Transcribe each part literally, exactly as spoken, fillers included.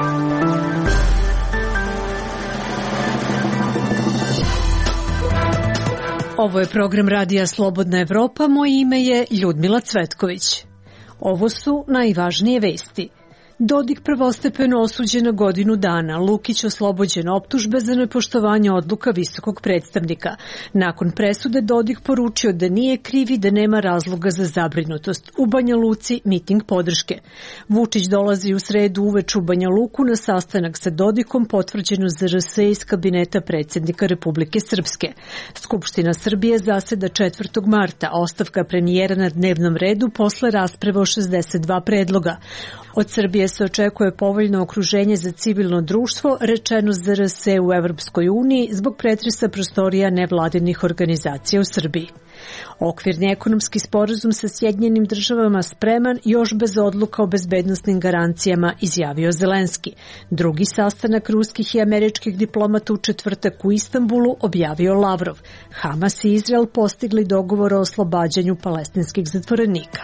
Ovo je program Radija Slobodna Evropa, moje ime je Ljudmila Cvetković. Ovo su najvažnije vesti. Dodik prvostepeno osuđen na godinu dana, Lukić oslobođen optužbe za nepoštovanje odluka visokog predstavnika. Nakon presude Dodik poručio da nije kriv i da nema razloga za zabrinutost. U Banja Luci miting podrške. Vučić dolazi u sredu uveče u Banja Luku na sastanak sa Dodikom, potvrđeno za R S iz kabineta predsjednika Republike Srpske. Skupština Srbije zaseda četvrtog marta, ostavka premijera na dnevnom redu posle rasprave o šezdeset dva predloga. Od Srbije se očekuje povoljno okruženje za civilno društvo, rečeno za R S u Evropskoj uniji zbog pretresa prostorija nevladinih organizacija u Srbiji. Okvirni ekonomski sporazum sa Sjedinjenim državama spreman, još bez odluka o bezbednosnim garancijama, izjavio Zelenski. Drugi sastanak ruskih i američkih diplomata u četvrtak u Istanbulu objavio Lavrov. Hamas i Izrael postigli dogovor o oslobađanju palestinskih zatvorenika.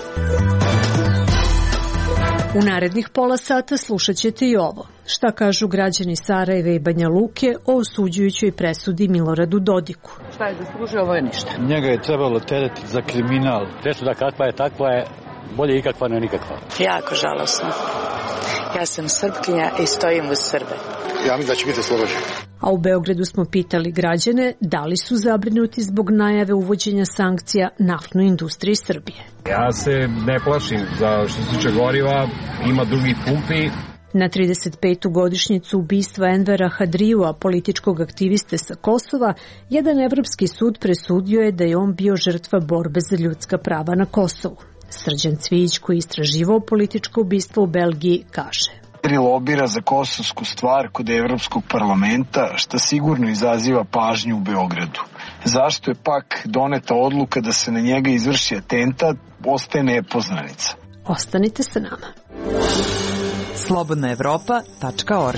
U narednih pola sata slušat ćete i ovo. Šta kažu građani Sarajeva i Banja Luke o osuđujućoj presudi Miloradu Dodiku? Šta je zaslužio, ovo je ništa. Njega je trebalo teretiti za kriminal. Presuda kakva je takva je, bolje ikakva nego nikakva. Jako žalosno. Ja sam Srpkinja i stojim uz Srbe. Ja mislim da će biti oslobođen. A u Beogradu smo pitali građane da li su zabrinuti zbog najave uvođenja sankcija naftnoj industriji Srbije. Ja se ne plašim za što se tiče goriva, ima drugih pumpi. Na trideset petu godišnjicu ubistva Envera Hadrijua, političkog aktiviste sa Kosova, jedan evropski sud presudio je da je on bio žrtva borbe za ljudska prava na Kosovu. Srđan Cvijić, koji je istraživao političko ubistvo u Belgiji, kaže: lobira za kosovsku stvar kod Evropskog parlamenta, što sigurno izaziva pažnju u Beogradu. Zašto je pak doneta odluka da se na njega izvrši atentat, ostaje nepoznanica. Ostanite sa nama. slobodna evropa tačka org.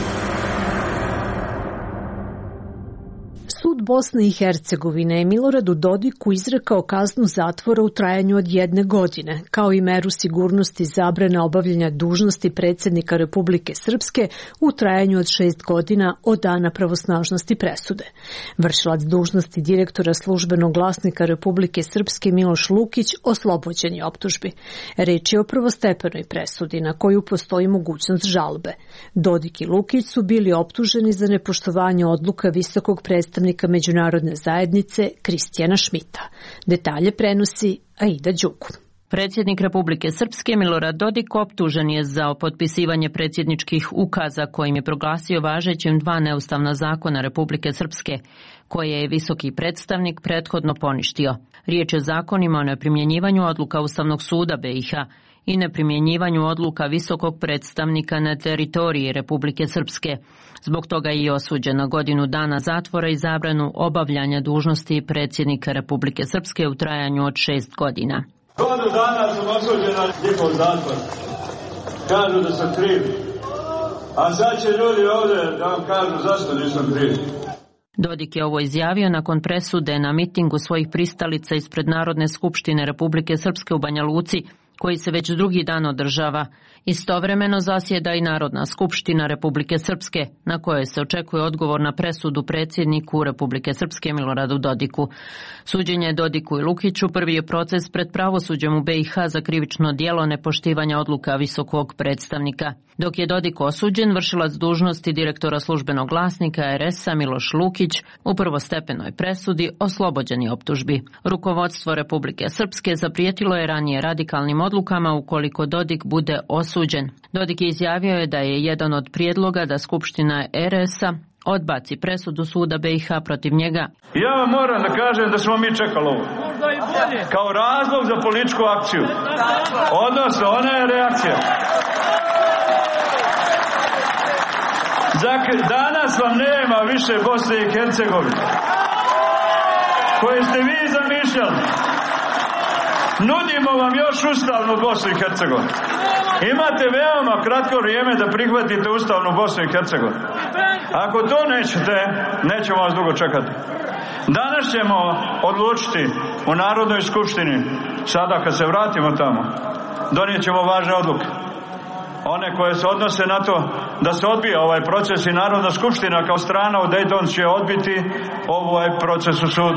Sud Bosne i Hercegovine je Miloradu Dodiku izrekao kaznu zatvora u trajanju od jedne godine, kao i meru sigurnosti zabrana obavljanja dužnosti predsjednika Republike Srpske u trajanju od šest godina od dana pravosnažnosti presude. Vršilac dužnosti direktora službenog glasnika Republike Srpske Miloš Lukić oslobođen je optužbi. Reč je o prvostepenoj presudi na koju postoji mogućnost žalbe. Dodik i Lukić su bili optuženi za nepoštovanje odluka visokog predstavnika međunarodne zajednice Kristijana Šmita. Detalje prenosi Aida Đuku. Predsjednik Republike Srpske Milorad Dodik optužen je za potpisivanje predsjedničkih ukaza kojim je proglasio važećim dva neustavna zakona Republike Srpske, koje je visoki predstavnik prethodno poništio. Riječ je o zakonima o neprimjenjivanju odluka Ustavnog suda B i H i neprimjenjivanju odluka visokog predstavnika na teritoriji Republike Srpske. Zbog toga je i osuđen na godinu dana zatvora i zabranu obavljanja dužnosti predsjednika Republike Srpske u trajanju od šest godina. Godinu dana sam osuđen na njihov zatvor. Kažu da sam kriv. A sad će ljudi ovdje da vam kažu zašto nisam kriv. Dodik je ovo izjavio nakon presude na mitingu svojih pristalica ispred Narodne skupštine Republike Srpske u Banja Luci, koji se već drugi dan održava. Istovremeno zasjeda i Narodna skupština Republike Srpske, na kojoj se očekuje odgovor na presudu predsjedniku Republike Srpske Miloradu Dodiku. Suđenje Dodiku i Lukiću prvi je proces pred pravosuđem u B i H za krivično djelo nepoštivanja odluka visokog predstavnika. Dok je Dodik osuđen, vršilac dužnosti direktora službenog glasnika R S-a Miloš Lukić u prvostepenoj presudi oslobođen je optužbi. Rukovodstvo Republike Srpske zaprijetilo je ranije radikalnim odlukama ukoliko Dodik bude osuđen. Dodik je izjavio je da je jedan od prijedloga da Skupština R S-a odbaci presudu suda B i H protiv njega. Ja vam moram da kažem da smo mi čekali ovo. Kao razlog za političku akciju. Odnosno, ona je reakcija. Danas vam nema više Bosne i Hercegovine koje ste vi zamišljali. Nudimo vam još ustavnu Bosnu i Hercegovinu. Imate veoma kratko vrijeme da prihvatite ustavnu Bosnu i Hercegovinu. Ako to nećete, nećemo vas dugo čekati. Danas ćemo odlučiti u Narodnoj skupštini, sada kad se vratimo tamo, donijet ćemo važne odluke. one koje se odnose na to da se odbija ovaj proces i Narodna skupština kao strana u Dayton će odbiti ovaj proces u sudu.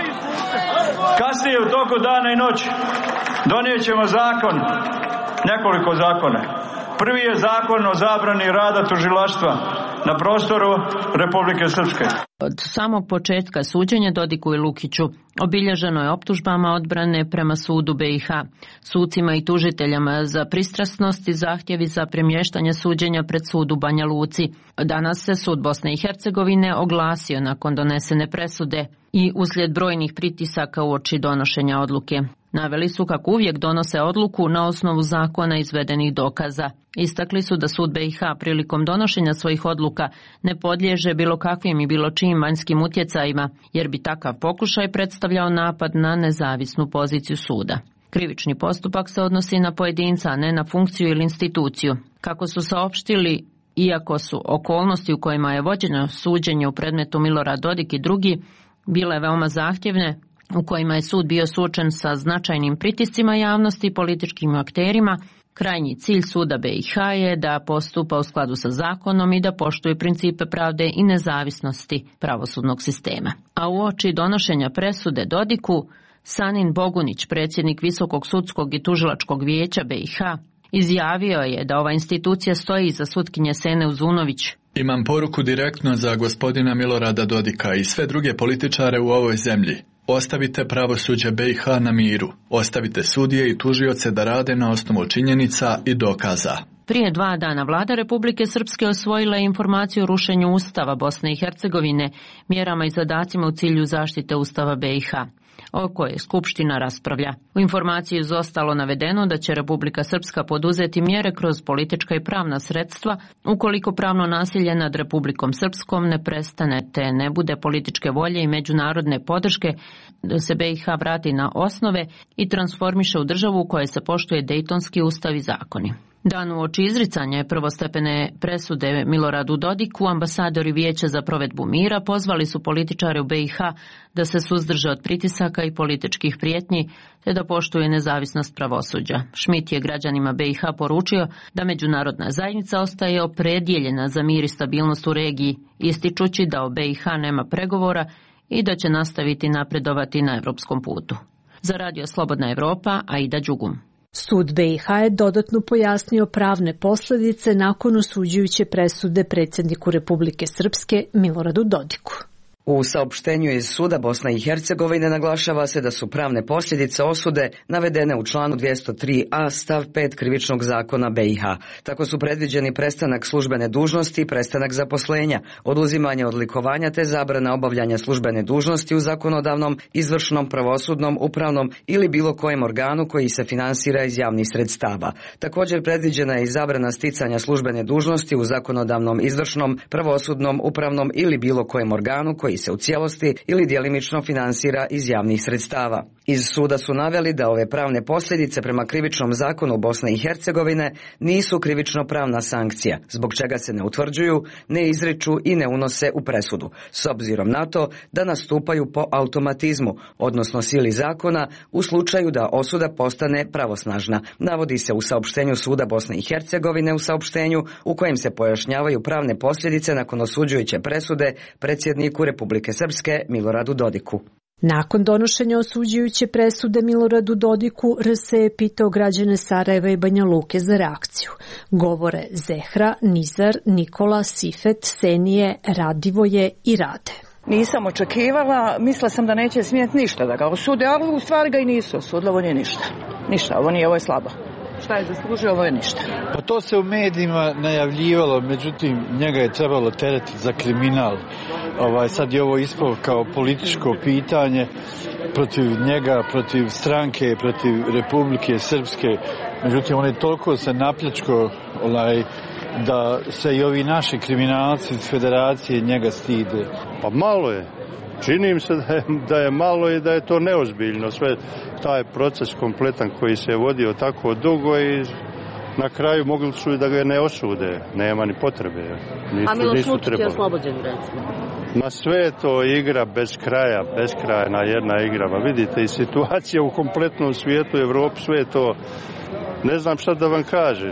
Kasnije u toku dana i noći donijet ćemo zakon, nekoliko zakona. Prvi je zakon o zabrani rada tužilaštva na prostoru Republike Srpske. Od samog početka suđenja Dodiku i Lukiću obilježeno je optužbama odbrane prema sudu B i H, sucima i tužiteljama za pristrasnost i zahtjevi za premještanje suđenja pred sud u Banja Luci. Danas se sud Bosne i Hercegovine oglasio nakon donesene presude i uslijed brojnih pritisaka uoči donošenja odluke. Naveli su kako uvijek donose odluku na osnovu zakona izvedenih dokaza. Istakli su da sud B i H prilikom donošenja svojih odluka ne podliježe bilo kakvim i bilo čijim vanjskim utjecajima, jer bi takav pokušaj predstavljao napad na nezavisnu poziciju suda. Krivični postupak se odnosi na pojedinca, a ne na funkciju ili instituciju. Kako su saopštili, iako su okolnosti u kojima je vođeno suđenje u predmetu Milorad Dodik i drugi bile veoma zahtjevne, u kojima je sud bio suočen sa značajnim pritiscima javnosti i političkim akterima, krajnji cilj suda B i H je da postupa u skladu sa zakonom i da poštuje principe pravde i nezavisnosti pravosudnog sistema. A uoči donošenja presude Dodiku, Sanin Bogunić, predsjednik Visokog sudskog i tužilačkog vijeća B i H, izjavio je da ova institucija stoji iza sutkinje Sene Uzunović. Imam poruku direktno za gospodina Milorada Dodika i sve druge političare u ovoj zemlji. Ostavite pravosuđe B i H na miru. Ostavite sudije i tužioce da rade na osnovu činjenica i dokaza. Prije dva dana vlada Republike Srpske osvojila je informaciju o rušenju Ustava Bosne i Hercegovine, mjerama i zadacima u cilju zaštite Ustava B i H, o kojoj Skupština raspravlja. U informaciji je izostalo navedeno da će Republika Srpska poduzeti mjere kroz politička i pravna sredstva ukoliko pravno nasilje nad Republikom Srpskom ne prestane te ne bude političke volje i međunarodne podrške da se B i H vrati na osnove i transformiše u državu u kojoj se poštuje Dejtonski ustav i zakoni. Dan uoči izricanja prvostepene presude Miloradu Dodiku, ambasadori Vijeća za provedbu mira pozvali su političare u B i H da se suzdrže od pritisaka i političkih prijetnji te da poštuje nezavisnost pravosuđa. Schmidt je građanima B i H poručio da međunarodna zajednica ostaje opredjeljena za mir i stabilnost u regiji, ističući da o B i H nema pregovora i da će nastaviti napredovati na evropskom putu. Za Radio Slobodna Evropa, Aida Đugum. Sud B i H je dodatno pojasnio pravne posljedice nakon osuđujuće presude predsjedniku Republike Srpske Miloradu Dodiku. U saopštenju iz suda Bosne i Hercegovine naglašava se da su pravne posljedice osude navedene u članu dvjesto tri a stav pet krivičnog zakona B i H. Tako su predviđeni prestanak službene dužnosti, prestanak zaposlenja, oduzimanje odlikovanja te zabrana obavljanja službene dužnosti u zakonodavnom, izvršnom, pravosudnom, upravnom ili bilo kojem organu koji se finansira iz javnih sredstava. Također predviđena je i zabrana sticanja službene dužnosti u zakonodavnom, izvršnom, pravosudnom, upravnom ili bilo kojem organu koji se u cijelosti ili djelimično finansira iz javnih sredstava. Iz suda su naveli da ove pravne posljedice prema krivičnom zakonu Bosne i Hercegovine nisu krivično pravna sankcija, zbog čega se ne utvrđuju, ne izriču i ne unose u presudu, s obzirom na to da nastupaju po automatizmu, odnosno sili zakona, u slučaju da osuda postane pravosnažna, navodi se u saopštenju suda Bosne i Hercegovine u saopštenju u kojem se pojašnjavaju pravne posljedice nakon osuđujuće presude predsjedniku Republike Srpske Miloradu Dodiku. Nakon donošenja osuđujuće presude Miloradu Dodiku, R S je pitao građane Sarajeva i Banja Luke za reakciju. Govore Zehra, Nizar, Nikola, Sifet, Senije, Radivoje i Rade. Nisam očekivala, mislila sam da neće smjeti ništa da ga osude, ali u stvari ga i nisu osudili, ovo nije ništa. Ništa, ovo nije, ovo je slabo. Šta je zaslužio, ovo je ništa. Pa to se u medijima najavljivalo, međutim njega je trebalo teretiti za kriminal. Ovaj, sad je ovo ispalo kao političko pitanje protiv njega, protiv stranke, protiv Republike Srpske. Međutim, on je toliko se napljačko onaj, da se i ovi naši kriminalci iz federacije njega stide. Pa malo je. Čini mi se da je, da je malo i da je to neozbiljno. Sve taj proces kompletan koji se je vodio tako dugo i na kraju mogli su i da ga ne osude. Nema ni potrebe. Nisu, A Miloš Vučić je oslobođen, recimo. Ma sve je to igra bez kraja, beskrajna jedna igra. Ma vidite i situacija u kompletnom svijetu, Evropi, sve je to, ne znam šta da vam kažem.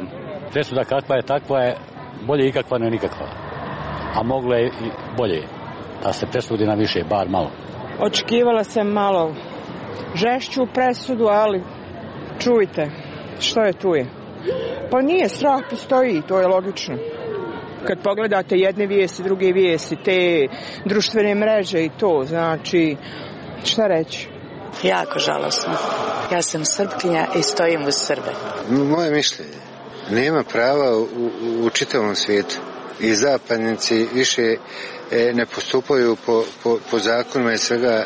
Presuda kakva je, takva je, bolje ikakva nego nikakva. A moglo je i bolje da se presudi na više, bar malo. Očekivala sam malo žešću presudu, ali čujte, što je tu je? Pa nije, strah postoji, to je logično. Kad pogledate jedne vijesti, druge vijesti, te društvene mreže i to, znači, šta reći? Jako žalosno. Ja sam Srpkinja i stojim uz Srbe. Moje mišljenje, nema prava u, u, u čitavom svijetu. I zapadnici više e, ne postupaju po, po, po zakonima i svega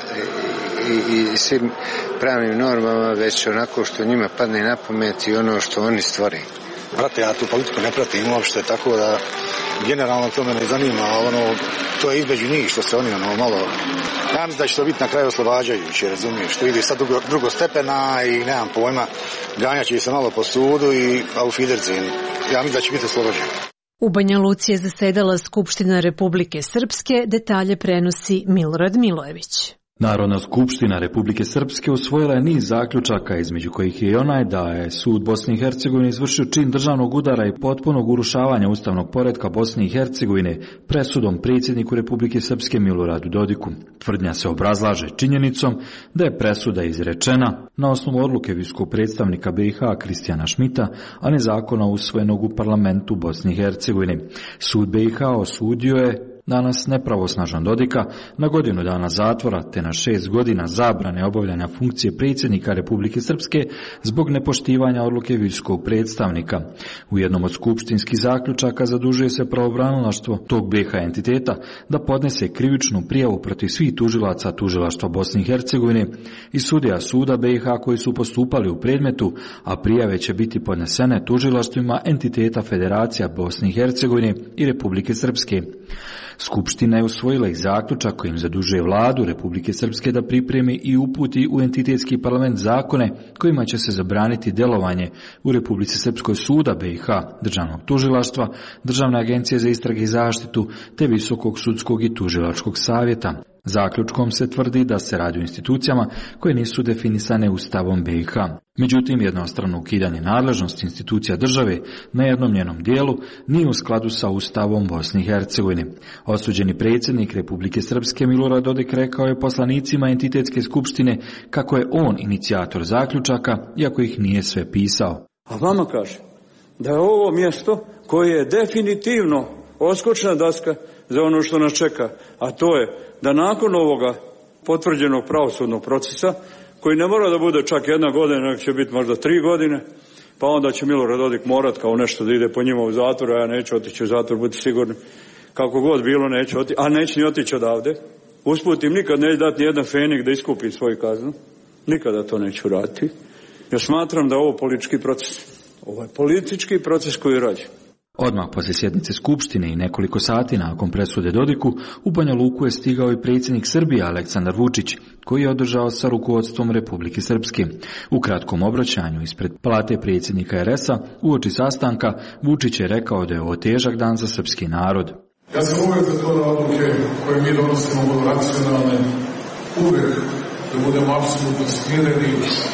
i, i svim pravnim normama, već onako što njima padne na pamet i ono što oni stvore. Brate, ja tu politiku ne pratim uopšte, tako da generalno to me ne zanima, ono, to je između njih što se oni ono malo, ja mislim da će to biti na kraju oslobađajuće, razumiješ, što ide sad drugo, drugo stepena i nemam pojma, ganjaće se malo po sudu i auf Wiedersehen, ja mislim da će biti oslobađajuće. U Banja Luci je zasedala Skupština Republike Srpske, detalje prenosi Milorad Milojević. Narodna skupština Republike Srpske usvojila je niz zaključaka, između kojih je i onaj da je sud Bosne i Hercegovine izvršio čin državnog udara i potpunog urušavanja ustavnog poretka Bosne i Hercegovine presudom predsjedniku Republike Srpske Miloradu Dodiku. Tvrdnja se obrazlaže činjenicom da je presuda izrečena na osnovu odluke visokog predstavnika B i H Kristijana Šmita, a ne zakona usvojenog u parlamentu Bosne i Hercegovine. Sud B i H osudio je danas nepravosnažan Dodika na godinu dana zatvora te na šest godina zabrane obavljanja funkcije predsjednika Republike Srpske zbog nepoštivanja odluke visokog predstavnika. U jednom od skupštinskih zaključaka zadužuje se pravobranilaštvo tog B i H entiteta da podnese krivičnu prijavu protiv svih tužilaca tužilaštva Bosne i Hercegovine i sudija suda B i H koji su postupali u predmetu, a prijave će biti podnesene tužilaštvima entiteta Federacija Bosne i Hercegovine i Republike Srpske. Skupština je usvojila i zaključak kojim zadužuje vladu Republike Srpske da pripremi i uputi u entitetski parlament zakone kojima će se zabraniti delovanje u Republici Srpskoj suda B i H, državnog tužilaštva, Državne agencije za istrage i zaštitu te Visokog sudskog i tužilačkog savjeta. Zaključkom se tvrdi da se radi o institucijama koje nisu definisane Ustavom B i H. Međutim, jednostrano ukidanje nadležnosti institucija države na jednom njenom dijelu nije u skladu sa Ustavom Bosne i Hercegovine. Osuđeni predsjednik Republike Srpske Milorad Dodik rekao je poslanicima entitetske skupštine kako je on inicijator zaključaka, iako ih nije sve pisao. A vama kaže da je ovo mjesto koje je definitivno odskočna daska za ono što nas čeka, a to je da nakon ovoga potvrđenog pravosudnog procesa, koji ne mora da bude čak jedna godina, nego će biti možda tri godine, pa onda će Milorad Dodik morat kao nešto da ide po njima u zatvor, a ja neću otići u zatvor, budite sigurni. Kako god bilo, neću otići, a neću ni otići odavde. Usput im nikad neće dati ni jedan fenik da iskupi svoju kaznu. Nikada to neću raditi. Ja smatram da je ovo politički proces. Ovo je politički proces koji radi. Odmah poslije sjednice Skupštine i nekoliko sati nakon presude Dodiku, u Banja Luku je stigao i predsjednik Srbije Aleksandar Vučić, koji je održao sa rukovodstvom Republike Srpske. U kratkom obraćanju ispred palate predsjednika er es a uoči sastanka Vučić je rekao da je ovo težak dan za srpski narod. Ja sam uvijek za to da odluke koje mi donosimo budu racionalne, uvijek da budemo apsolutno smireni,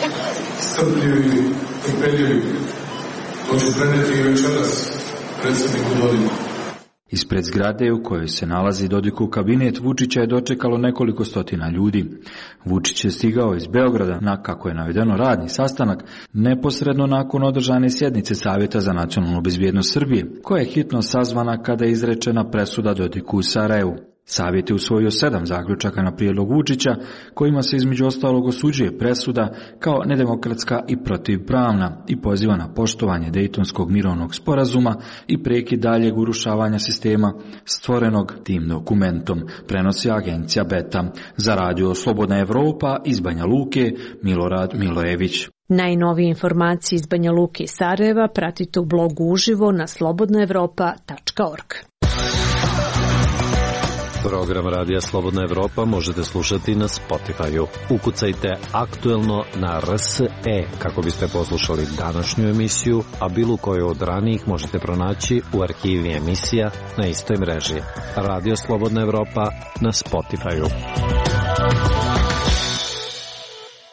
strpljivi, trpeljivi. To ću preneti i večeras predsjedniku Dodiku. Ispred zgrade u kojoj se nalazi Dodikov kabinet Vučića je dočekalo nekoliko stotina ljudi. Vučić je stigao iz Beograda na, kako je navedeno, radni sastanak neposredno nakon održane sjednice Savjeta za nacionalnu bezbjednost Srbije, koja je hitno sazvana kada je izrečena presuda Dodiku u Sarajevu. Savjet je usvojio sedam zaključaka na prijedlog Vučića, kojima se između ostalog osuđuje presuda kao nedemokratska i protivpravna i poziva na poštovanje Dejtonskog mirovnog sporazuma i prekid daljeg urušavanja sistema stvorenog tim dokumentom, prenosi agencija Beta. Za radio Slobodna Evropa iz Banja Luke, Milorad Milojević. Najnovije informacije iz Banja Luke i Sarajeva pratite u blogu uživo na slobodna evropa tačka org. Program Radija Slobodna Evropa možete slušati na Spotify-u. Ukucajte aktuelno na R S E kako biste poslušali današnju emisiju, a bilo koju od ranijih možete pronaći u arhivi emisija na istoj mreži. Radio Slobodna Evropa na Spotify-u.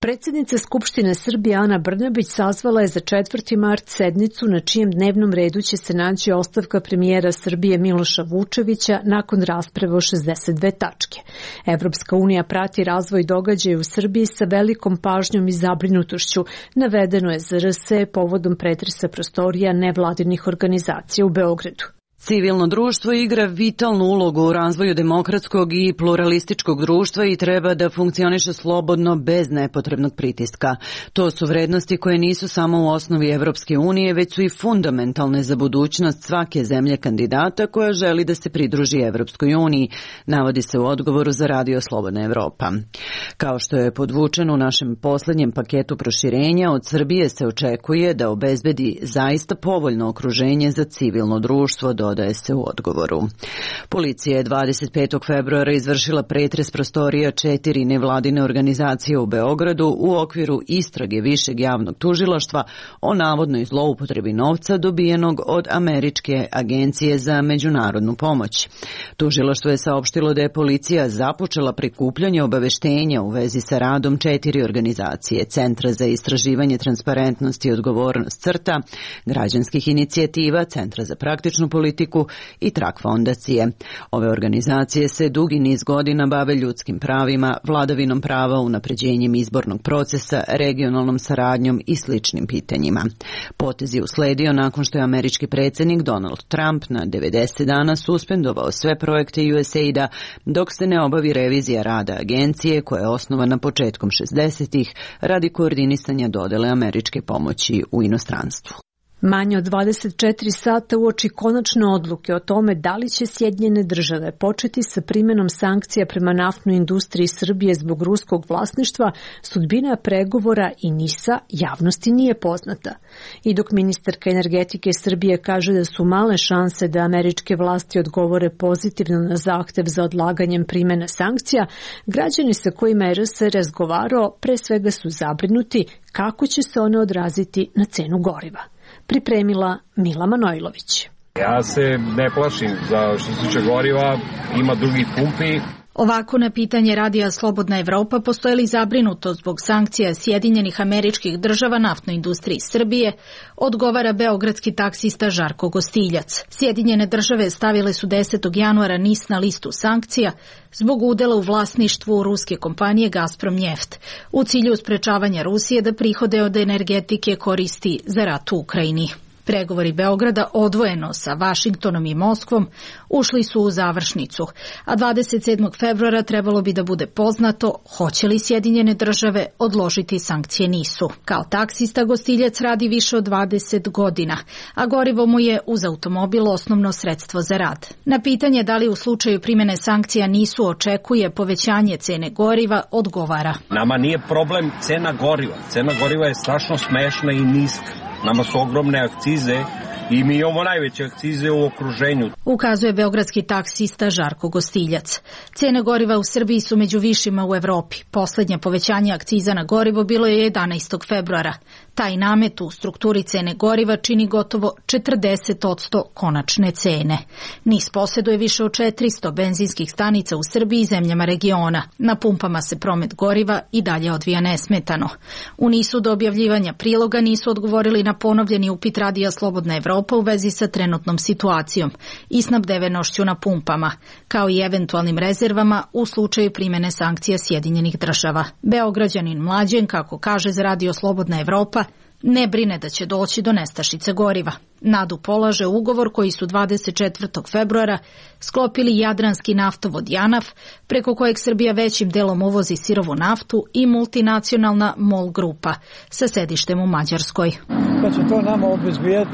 Predsjednica Skupštine Srbije Ana Brnabić sazvala je za četvrti mart sednicu na čijem dnevnom redu će se naći ostavka premijera Srbije Miloša Vučevića nakon rasprave o šezdeset dve tačke. Evropska unija prati razvoj događaja u Srbiji sa velikom pažnjom i zabrinutošću, navedeno je za R S povodom pretresa prostorija nevladinih organizacija u Beogradu. Civilno društvo igra vitalnu ulogu u razvoju demokratskog i pluralističkog društva i treba da funkcioniše slobodno bez nepotrebnog pritiska. To su vrednosti koje nisu samo u osnovi Evropske unije, već su i fundamentalne za budućnost svake zemlje kandidata koja želi da se pridruži Evropskoj uniji, navodi se u odgovoru za Radio Slobodna Evropa. Kao što je podvučeno u našem poslednjem paketu proširenja, od Srbije se očekuje da obezbedi zaista povoljno okruženje za civilno društvo, do dodaje se u odgovoru. Policija je dvadeset petog februara izvršila pretres prostorija četiri nevladine organizacije u Beogradu u okviru istrage Višeg javnog tužilaštva o navodnoj zloupotrebi novca dobijenog od Američke agencije za međunarodnu pomoć. Tužilaštvo je saopštilo da je policija započela prikupljanje obaveštenja u vezi sa radom četiri organizacije: Centra za istraživanje transparentnosti i odgovornost CRTA, građanskih inicijativa, Centra za praktičnu politiku i Trak fondacije. Ove organizacije se dugi niz godina bave ljudskim pravima, vladavinom prava, unapređenjem izbornog procesa, regionalnom saradnjom i sličnim pitanjima. Potez je usledio nakon što je američki predsjednik Donald Trump na devedeset dana suspendovao sve projekte U S A I D-a dok se ne obavi revizija rada agencije koja je osnovana početkom šezdesetih radi koordinisanja dodele američke pomoći u inostranstvu. Manje od dvadeset četiri sata uoči konačne odluke o tome da li će Sjedinjene države početi sa primjenom sankcija prema naftnoj industriji Srbije zbog ruskog vlasništva, sudbina pregovora i N I S-a javnosti nije poznata. I dok ministarka energetike Srbije kaže da su male šanse da američke vlasti odgovore pozitivno na zahtev za odlaganjem primjene sankcija, građani sa kojima je R S razgovarao pre svega su zabrinuti kako će se one odraziti na cenu goriva. Pripremila Mila Manojlović. Ja se ne plašim za što se tiče goriva, ima drugih pumpi. Ovako na pitanje Radija Slobodna Evropa postoje li zabrinuto zbog sankcija Sjedinjenih Američkih Država naftnoj industriji Srbije, odgovara beogradski taksista Žarko Gostiljac. Sjedinjene Države stavile su desetog januara N I S na listu sankcija zbog udela u vlasništvu ruske kompanije Gazprom Njeft, u cilju sprečavanja Rusije da prihode od energetike koristi za rat u Ukrajini. Pregovori Beograda odvojeno sa Vašingtonom i Moskvom ušli su u završnicu, a dvadeset sedmog februara trebalo bi da bude poznato hoće li Sjedinjene Države odložiti sankcije N I S-u. Kao taksista Gostiljac radi više od dvadeset godina, a gorivo mu je uz automobil osnovno sredstvo za rad. Na pitanje da li u slučaju primjene sankcija N I S-u očekuje povećanje cene goriva, odgovara: Nama nije problem cena goriva. Cena goriva je strašno smešna i niska. Nama su ogromne akcize i mi imamo najveće akcize u okruženju. Ukazuje beogradski taksista Žarko Gostiljac. Cene goriva u Srbiji su među višima u Evropi. Poslednje povećanje akciza na gorivo bilo je jedanaestog februara. Taj namet u strukturi cene goriva čini gotovo četrdeset posto konačne cene. N I S posjeduje više od četiristo benzinskih stanica u Srbiji i zemljama regiona. Na pumpama se promet goriva i dalje odvija nesmetano. U N I S-u do objavljivanja priloga nisu odgovorili na ponovljeni upit Radija Slobodna Evropa u vezi sa trenutnom situacijom i snabdevenošću na pumpama, kao i eventualnim rezervama u slučaju primjene sankcija Sjedinjenih Država. Beograđanin Mlađen, kako kaže za Radio Slobodna Evropa, ne brine da će doći do nestašice goriva. Nadu polaže ugovor koji su dvadeset četvrtog februara sklopili Jadranski naftovod JANAF, preko kojeg Srbija većim delom uvozi sirovu naftu, i multinacionalna MOL grupa sa sedištem u Mađarskoj. Da će to nama obezbijeti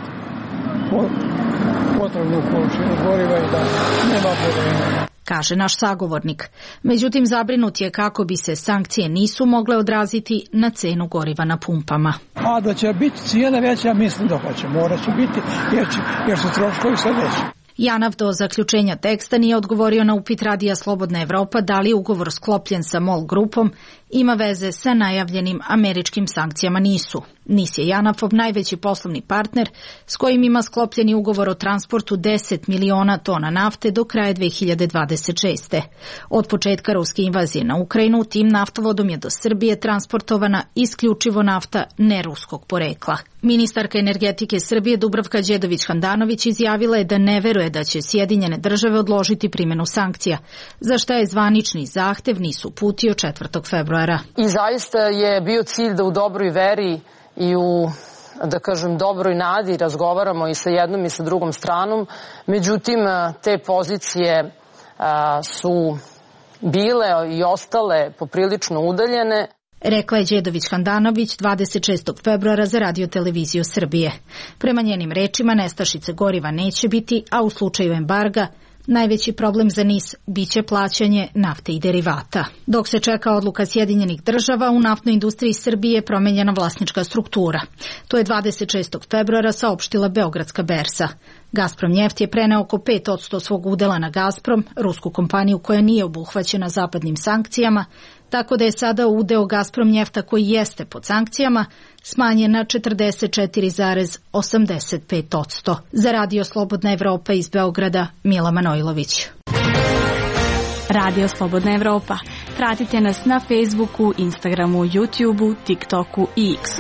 potrebnu količinu goriva i da nema problema, kaže naš sagovornik. Međutim, zabrinut je kako bi se sankcije nisu mogle odraziti na cenu goriva na pumpama. A da će biti cijena veća, mislim da hoće. Mora će biti, jer, će, jer su troškovi sve veći. JANAF do zaključenja teksta nije odgovorio na upit Radija Slobodna Evropa da li je ugovor sklopljen sa MOL grupom ima veze sa najavljenim američkim sankcijama nisu. N I S je JANAF-ov najveći poslovni partner s kojim ima sklopljeni ugovor o transportu deset miliona tona nafte do kraja dve hiljade dvadeset šeste. Od početka ruske invazije na Ukrajinu tim naftovodom je do Srbije transportovana isključivo nafta neruskog porekla. Ministarka energetike Srbije Dubravka Đedović-Handanović izjavila je da ne veruje da će Sjedinjene države odložiti primjenu sankcija, za šta je zvanični zahtev N I S uputio četvrtog februara. I zaista je bio cilj da u dobroj veri i u, da kažem, dobroj nadi razgovaramo i sa jednom i sa drugom stranom. Međutim, te pozicije a, su bile i ostale poprilično udaljene. Rekla je Đedović-Handanović dvadeset šestog februara za Radio televiziju Srbije. Prema njenim rečima nestašice goriva neće biti, a u slučaju embarga najveći problem za N I S biće plaćanje nafte i derivata. Dok se čeka odluka Sjedinjenih država, u naftnoj industriji Srbije je promenjena vlasnička struktura. To je dvadeset šestog februara saopštila Beogradska berza. Gazprom Njeft je preneo oko pet posto svog udela na Gazprom, rusku kompaniju koja nije obuhvaćena zapadnim sankcijama, tako da je sada udeo Gazprom Njefta koji jeste pod sankcijama smanjen na četrdeset četiri zarez osamdeset pet posto. Za Radio Slobodna Evropa iz Beograda, Mila Manojlović. Radio Slobodna Evropa. Pratite nas na Facebooku, Instagramu, YouTubeu, TikToku i X-u.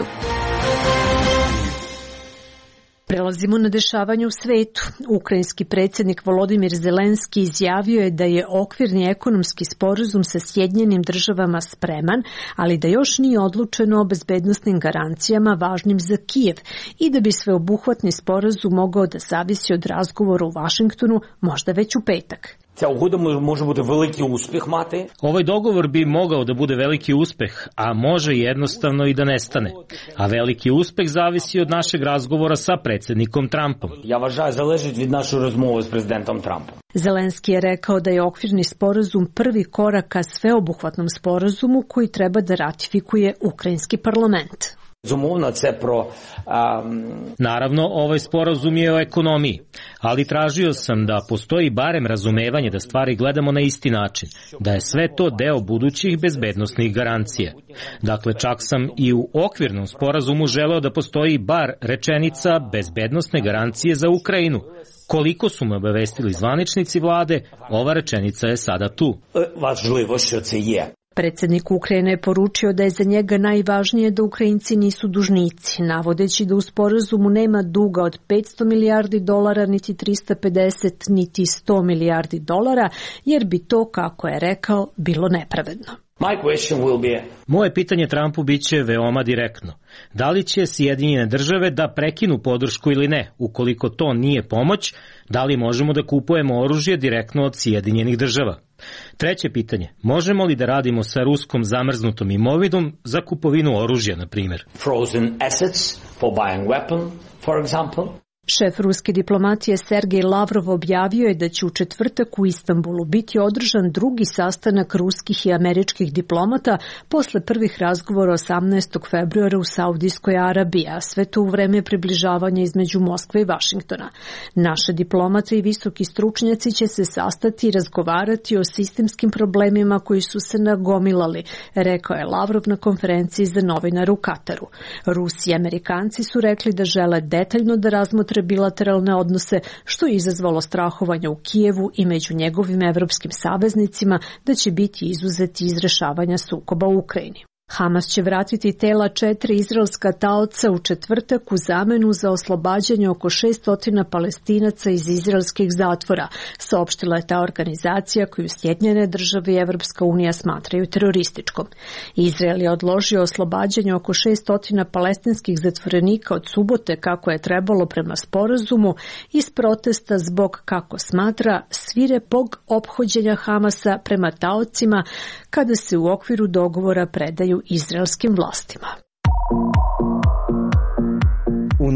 Prelazimo na dešavanje u svetu. Ukrajinski predsjednik Volodimir Zelenski izjavio je da je okvirni ekonomski sporazum sa Sjedinjenim državama spreman, ali da još nije odlučeno o bezbednosnim garancijama važnim za Kijev i da bi sveobuhvatni sporazum mogao da zavisi od razgovora u Vašingtonu možda već u petak. Ця угода може бути великий успіх мати. Ovaj dogovor bi mogao da bude veliki uspeh, a može jednostavno i da nestane. A veliki uspeh zavisi od našeg razgovora sa predsjednikom Trumpom. Я вважаю, залежить від нашої розмови з президентом Трампом. Zelenski je rekao da je okvirni sporazum prvi korak ka sveobuhvatnom sporazumu koji treba da ratifikuje ukrajinski parlament. Naravno, ovaj sporazum je o ekonomiji, ali tražio sam da postoji barem razumevanje da stvari gledamo na isti način, da je sve to deo budućih bezbednosnih garancija. Dakle, čak sam i u okvirnom sporazumu želeo da postoji bar rečenica bezbednosne garancije za Ukrajinu. Koliko su me obavestili zvaničnici vlade, ova rečenica je sada tu. Važljivo što se je. Predsjednik Ukrajine je poručio da je za njega najvažnije da Ukrajinci nisu dužnici, navodeći da u sporazumu nema duga od petsto milijardi dolara, niti trista pedeset, niti sto milijardi dolara, jer bi to, kako je rekao, bilo nepravedno. Moje pitanje Trumpu biće veoma direktno. Da li će Sjedinjene države da prekinu podršku ili ne? Ukoliko to nije pomoć, da li možemo da kupujemo oružje direktno od Sjedinjenih država? Treće pitanje, možemo li da radimo sa ruskom zamrznutom imovinom za kupovinu oružja, na primjer? Frozen assets for buying weapon, for example. Šef ruske diplomatije Sergej Lavrov objavio je da će u četvrtak u Istanbulu biti održan drugi sastanak ruskih i američkih diplomata posle prvih razgovora osamnaestog februara u Saudijskoj Arabiji, a sve to u vreme približavanja između Moskve i Vašingtona. Naše diplomate i visoki stručnjaci će se sastati i razgovarati o sistemskim problemima koji su se nagomilali, rekao je Lavrov na konferenciji za novinare u Kataru. Rusi i Amerikanci su rekli da žele detaljno da razmotre bilateralne odnose, što je izazvalo strahovanje u Kijevu i među njegovim evropskim saveznicima da će biti izuzeti iz rešavanja sukoba u Ukrajini. Hamas će vratiti tela četiri izraelska taoca u četvrtak u zamenu za oslobađanje oko šessto Palestinaca iz izraelskih zatvora, saopštila je ta organizacija koju Sjedinjene države i Evropska unija smatraju terorističkom. Izrael je odložio oslobađanje oko šessto palestinskih zatvorenika od subote kako je trebalo prema sporazumu iz protesta zbog, kako smatra, svirepog ophođenja Hamasa prema taocima kada se u okviru dogovora predaju izraelskim vlastima. U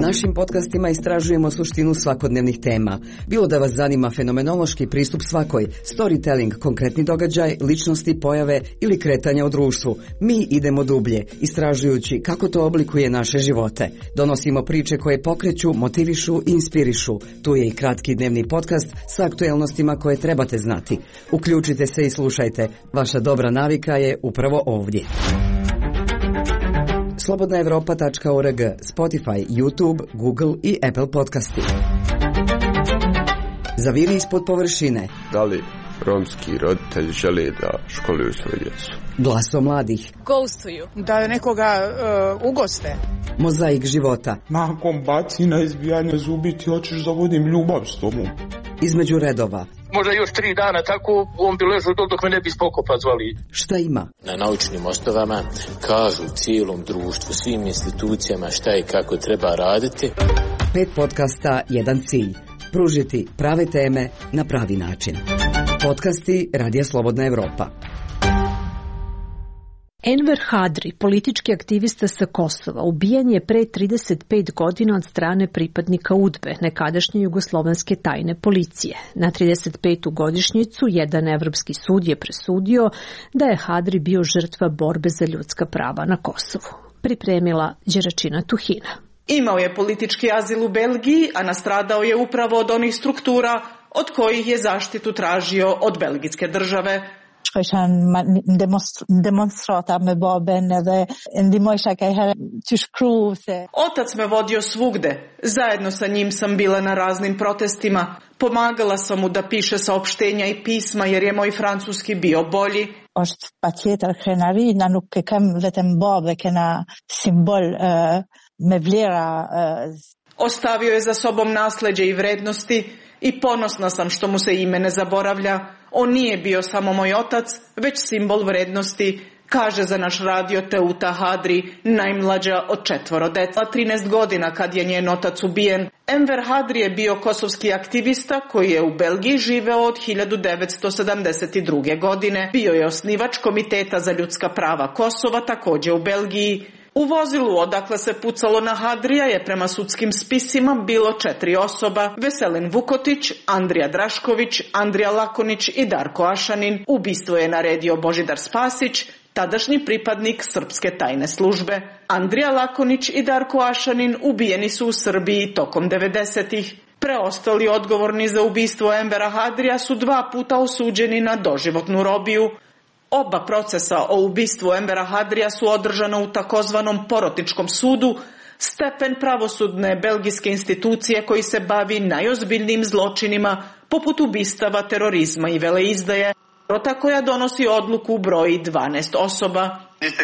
našim podcastima istražujemo suštinu svakodnevnih tema. Bilo da vas zanima fenomenološki pristup svakoj, storytelling, konkretni događaj, ličnosti, pojave ili kretanja u društvu, mi idemo dublje, istražujući kako to oblikuje naše živote. Donosimo priče koje pokreću, motivišu i inspirišu. Tu je i kratki dnevni podcast sa aktuelnostima koje trebate znati. Uključite se i slušajte. Vaša dobra navika je upravo ovdje. slobodna evropa tačka org, Spotify, YouTube, Google i Apple podcasti. Zaviri ispod površine. Da li romski roditelji žele da školuju svoju djecu? Glaso mladih. Ghostuju. Da nekoga uh, ugoste. Mozaik života. Nakon bacina, izbijanja zubi ti hoćeš da vodim ljubav s tobom. Između redova. Možda još tri dana tako on bi ležao dok me ne bi spokopa zvali. Šta ima? Na naučnim osnovama kažu cijelom društvu, svim institucijama šta i kako treba raditi. Pet podcasta, jedan cilj. Pružiti prave teme na pravi način. Podcasti Radija Slobodna Evropa. Enver Hadri, politički aktivista sa Kosova, ubijen je pre trideset pet godina od strane pripadnika UDBE, nekadašnje jugoslovenske tajne policije. Na trideset petu godišnjicu jedan evropski sud je presudio da je Hadri bio žrtva borbe za ljudska prava na Kosovu. Pripremila Đeračina Tuhina. Imao je politički azil u Belgiji, a nastradao je upravo od onih struktura od kojih je zaštitu tražio od belgijske države. Otac me vodio svugde. Zajedno sa njim sam bila na raznim protestima. Pomagala sam mu da piše saopštenja i pisma jer je moj francuski bio bolji. Ostavio je za sobom nasleđe i vrednosti i ponosna sam što mu se ime ne zaboravlja. On nije bio samo moj otac, već simbol vrednosti, kaže za naš radio Teuta Hadri, najmlađa od četvoro dece. trinaest godina kad je njen otac ubijen. Enver Hadri je bio kosovski aktivista koji je u Belgiji živeo od hiljadu devetsto sedamdeset druge. godine. Bio je osnivač Komiteta za ljudska prava Kosova, također u Belgiji. U vozilu odakle se pucalo na Hadrija je prema sudskim spisima bilo četiri osoba: Veselin Vukotić, Andrija Drašković, Andrija Lakonić i Darko Ašanin. Ubistvo je naredio Božidar Spasić, tadašnji pripadnik srpske tajne službe. Andrija Lakonić i Darko Ašanin ubijeni su u Srbiji tokom devedesetih. Preostali odgovorni za ubistvo Envera Hadrija su dva puta osuđeni na doživotnu robiju. Oba procesa o ubistvu Envera Hadrija su održana u takozvanom porotničkom sudu, stepen pravosudne belgijske institucije koji se bavi najozbiljnijim zločinima poput ubistava, terorizma i veleizdaje, rota koja donosi odluku broji dvanaest osoba.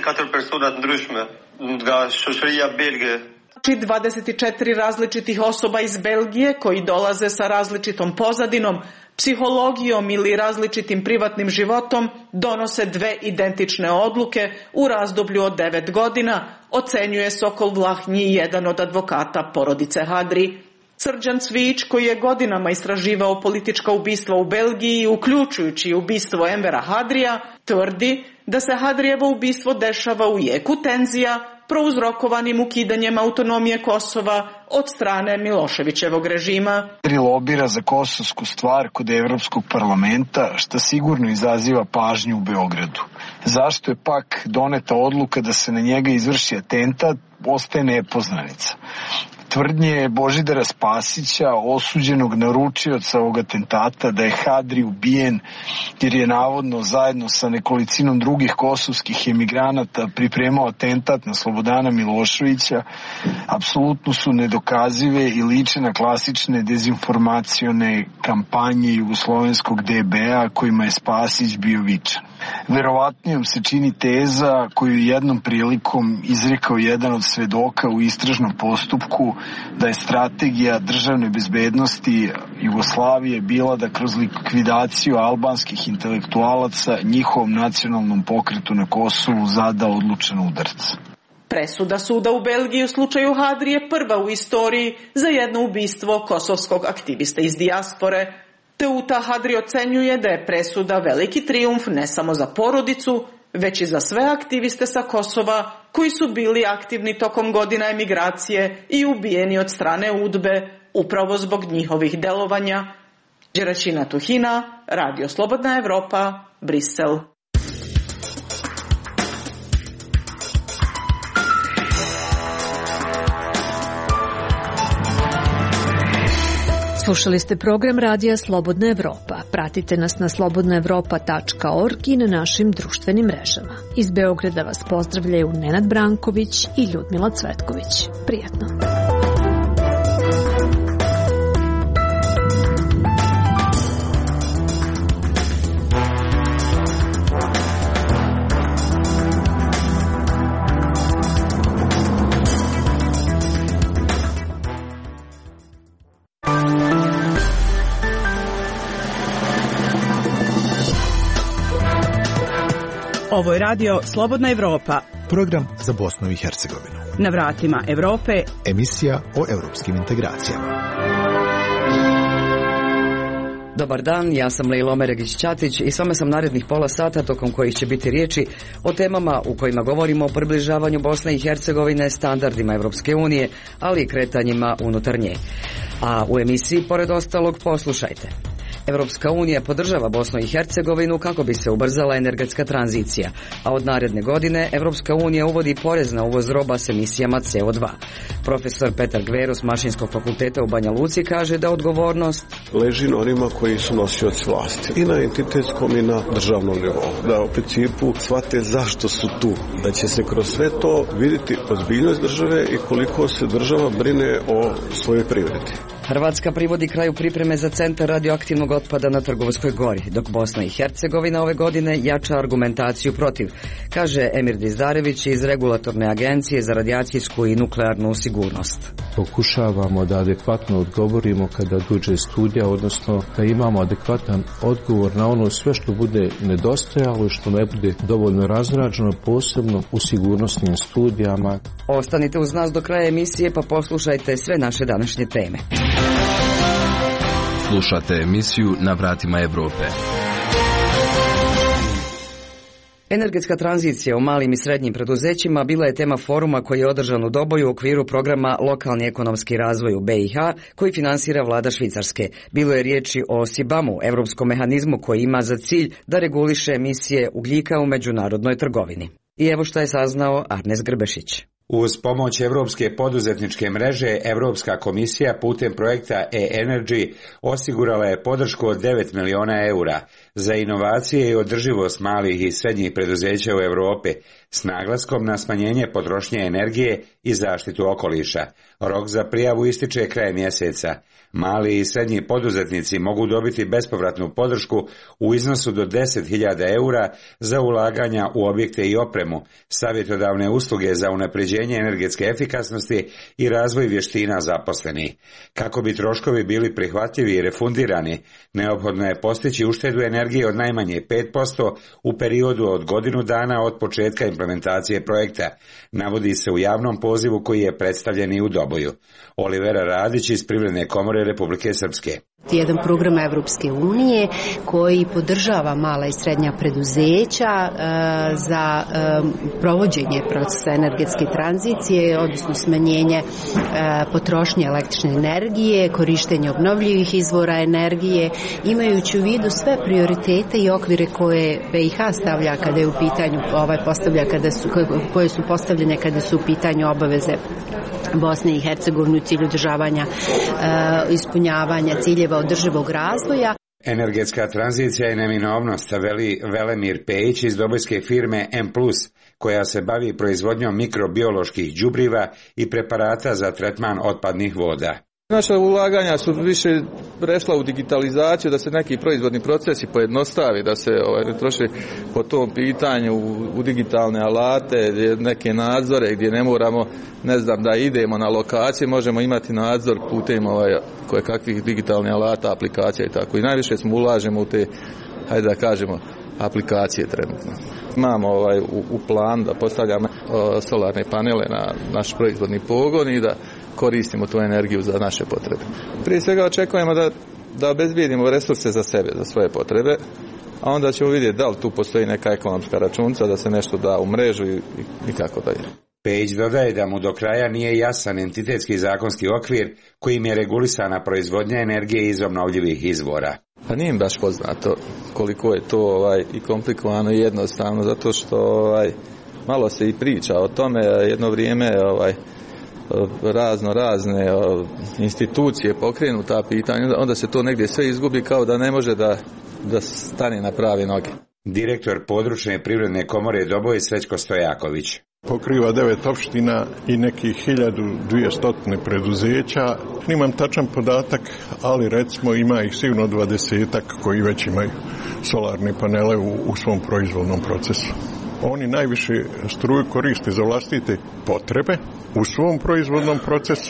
dvadeset četiri različitih osoba iz Belgije koji dolaze sa različitom pozadinom, psihologijom ili različitim privatnim životom donose dve identične odluke u razdoblju od devet godina, ocenjuje Sokol Vlahnji, jedan od advokata porodice Hadri. Srđan Cvijić, koji je godinama istraživao politička ubistva u Belgiji, uključujući ubistvo Envera Hadrija, tvrdi da se Hadrijevo ubistvo dešava u jeku tenzija prouzrokovanim ukidanjem autonomije Kosova od strane Miloševićevog režima. Lobira za kosovsku stvar kod Evropskog parlamenta, što sigurno izaziva pažnju u Beogradu. Zašto je pak doneta odluka da se na njega izvrši atentat, ostaje nepoznanica. Tvrdnje Božidara Spasića, osuđenog naručioca ovog atentata, da je Hadri ubijen jer je navodno zajedno sa nekolicinom drugih kosovskih emigranata pripremao atentat na Slobodana Miloševića, apsolutno su nedokazive i liče na klasične dezinformacione kampanje jugoslovenskog D B-a kojima je Spasić bio vičan. Verovatnijom se čini teza koju jednom prilikom izrekao jedan od svedoka u istražnom postupku, da je strategija državne bezbednosti Jugoslavije bila da kroz likvidaciju albanskih intelektualaca njihovom nacionalnom pokretu na Kosovu zada odlučan udarac. Presuda suda u Belgiji u slučaju Hadri je prva u istoriji za jedno ubistvo kosovskog aktivista iz dijaspore. Teuta Hadri ocenjuje da je presuda veliki trijumf ne samo za porodicu, već i za sve aktiviste sa Kosova koji su bili aktivni tokom godina emigracije i ubijeni od strane UDBE upravo zbog njihovih delovanja. Đeraćina Tuhina, Radio Slobodna Evropa, Brisel. Slušali ste program Radija Slobodna Evropa. Pratite nas na slobodna evropa tačka org i na našim društvenim mrežama. Iz Beograda vas pozdravljaju Nenad Branković i Ljudmila Cvetković. Prijatno. Ovo je radio Slobodna Evropa. Program za Bosnu i Hercegovinu. Na vratima Evrope. Emisija o evropskim integracijama. Dobar dan, ja sam Lejla Omeregić-Ćatić i s vama sam narednih pola sata tokom kojih će biti riječi o temama u kojima govorimo o približavanju Bosne i Hercegovine standardima Evropske unije, ali i kretanjima unutar nje. A u emisiji, pored ostalog, poslušajte. Evropska unija podržava Bosnu i Hercegovinu kako bi se ubrzala energetska tranzicija, a od naredne godine Evropska unija uvodi porez na uvoz roba s emisijama C O dva. Profesor Petar Gvero s Mašinskog fakulteta u Banja Luci kaže da odgovornost leži na onima koji su nosioci vlasti, i na entitetskom i na državnom nivou. Da u principu shvate zašto su tu, da će se kroz sve to vidjeti ozbiljnost države i koliko se država brine o svojoj privredi. Hrvatska privodi kraju pripreme za centar radioaktivnog otpada na Trgovskoj gori, dok Bosna i Hercegovina ove godine jača argumentaciju protiv, kaže Emir Dizdarević iz Regulatorne agencije za radijacijsku i nuklearnu sigurnost. Pokušavamo da adekvatno odgovorimo kada dođe studija, odnosno da imamo adekvatan odgovor na ono sve što bude nedostajalo i što ne bude dovoljno razrađeno, posebno u sigurnosnim studijama. Ostanite uz nas do kraja emisije pa poslušajte sve naše današnje teme. Slušate emisiju Na vratima Evrope. Energetska tranzicija u malim i srednjim preduzećima bila je tema foruma koji je održan u Doboju u okviru programa Lokalni ekonomski razvoj u B i H koji finansira vlada Švicarske. Bilo je riječi o SIBAM-u, evropskom mehanizmu koji ima za cilj da reguliše emisije ugljika u međunarodnoj trgovini. I evo što je saznao Arnes Grbešić. Uz pomoć Evropske poduzetničke mreže, Evropska komisija putem projekta e-Energy osigurala je podršku od devet miliona eura za inovacije i održivost malih i srednjih preduzeća u Europi s naglaskom na smanjenje potrošnje energije i zaštitu okoliša. Rok za prijavu ističe kraj mjeseca. Mali i srednji poduzetnici mogu dobiti bespovratnu podršku u iznosu do deset hiljada eura za ulaganja u objekte i opremu, savjetodavne usluge za unapređenje energetske efikasnosti i razvoj vještina zaposlenih. Kako bi troškovi bili prihvatljivi i refundirani, neophodno je postići uštedu energije od najmanje pet posto u periodu od godinu dana od početka implementacije projekta, navodi se u javnom pozivu koji je predstavljen i u Doboju. Olivera Radić iz Privredne komore Republike Srpske. Jedan program Evropske unije koji podržava mala i srednja preduzeća e, za e, provođenje procesa energetske tranzicije, odnosno smanjenje e, potrošnje električne energije, korištenje obnovljivih izvora energije, imajući u vidu sve prioritete i okvire koje B i H stavlja kada je u pitanju ovaj postavlja kada su koje su postavljene kada su u pitanju obaveze Bosne i Hercegovine u cilju održavanja e, ispunjavanja ciljeva održivog razvoja. Energetska tranzicija je neminovnost, veli Velemir Pejić iz dobojske firme M plus, koja se bavi proizvodnjom mikrobioloških đubriva i preparata za tretman otpadnih voda. Naša ulaganja su više prešla u digitalizaciju, da se neki proizvodni procesi pojednostavi, da se ovaj, ne troši po tom pitanju u, u digitalne alate, neke nadzore gdje ne moramo, ne znam, da idemo na lokacije, možemo imati nadzor putem ovaj, koje kakvih digitalnih alata, aplikacija i tako. I najviše smo ulažemo u te, hajde da kažemo, aplikacije trenutno. Imamo ovaj, u, u plan da postavljamo o, solarne panele na naš proizvodni pogon i da koristimo tu energiju za naše potrebe. Prije svega očekujemo da, da obezbijedimo resurse za sebe, za svoje potrebe. a onda ćemo vidjeti da li tu postoji neka ekonomska računica da se nešto da u mrežu i, i kako dalje. Pejić dodaje da mu do kraja nije jasan entitetski zakonski okvir kojim je regulisana proizvodnja energije iz obnovljivih izvora. Pa nije im baš poznato koliko je to ovaj, i komplikovano i jednostavno, zato što ovaj, malo se i priča o tome, jedno vrijeme ovaj, razno razne institucije pokrenu ta pitanja, onda se to negdje sve izgubi kao da ne može da, da stane na prave noge. Direktor područne privredne komore Doboj Srećko Stojaković. Pokriva devet opština i nekih hiljadu dvjesto preduzeća. Nimam tačan podatak, ali recimo ima ih sigurno dvadesetak koji već imaju solarne panele u, u svom proizvodnom procesu. Oni najviše struju koriste za vlastite potrebe u svom proizvodnom procesu,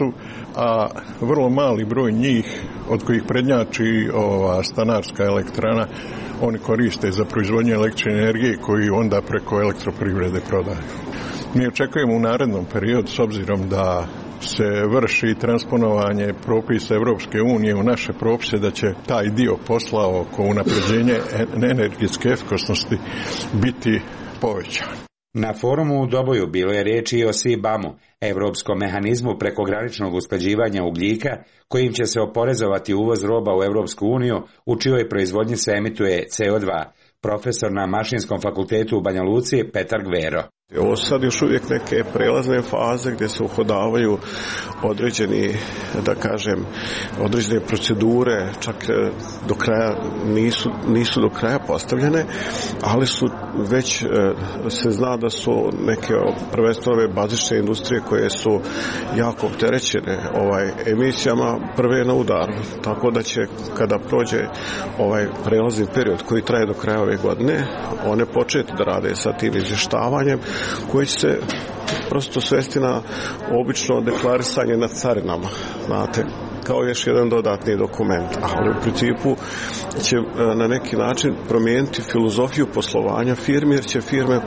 a vrlo mali broj njih, od kojih prednjači ova stanarska elektrana, oni koriste za proizvodnju električne energije koju onda preko elektroprivrede prodaju. Mi očekujemo u narednom periodu, s obzirom da se vrši transponovanje propisa Evropske unije u naše propise, da će taj dio posla oko unapređenja energetske efikasnosti biti povećan. Na forumu u Doboju bilo je riječi i o C B A M-u, Evropskom mehanizmu prekograničnog usklađivanja ugljika, kojim će se oporezovati uvoz roba u Evropsku uniju u čijoj proizvodnji se emituje C O dva. Profesor na Mašinskom fakultetu u Banja Luci Petar Gvero. Ovo su sad još uvijek neke prelazne faze gdje se uhodavaju određeni, da kažem, određene procedure, čak do kraja nisu, nisu do kraja postavljene, ali su već se zna da su neke prvenstveno ove bazične industrije koje su jako opterećene ovaj emisijama prve na udaru, tako da će kada prođe ovaj prelazni period koji traje do kraja ove godine, one početi da rade sa tim izvještavanjem koji će se prosto svesti na obično deklarisanje na carinama, znate, kao još jedan dodatni dokument, ali u principu će na neki način promijeniti filozofiju poslovanja firmi, jer će firme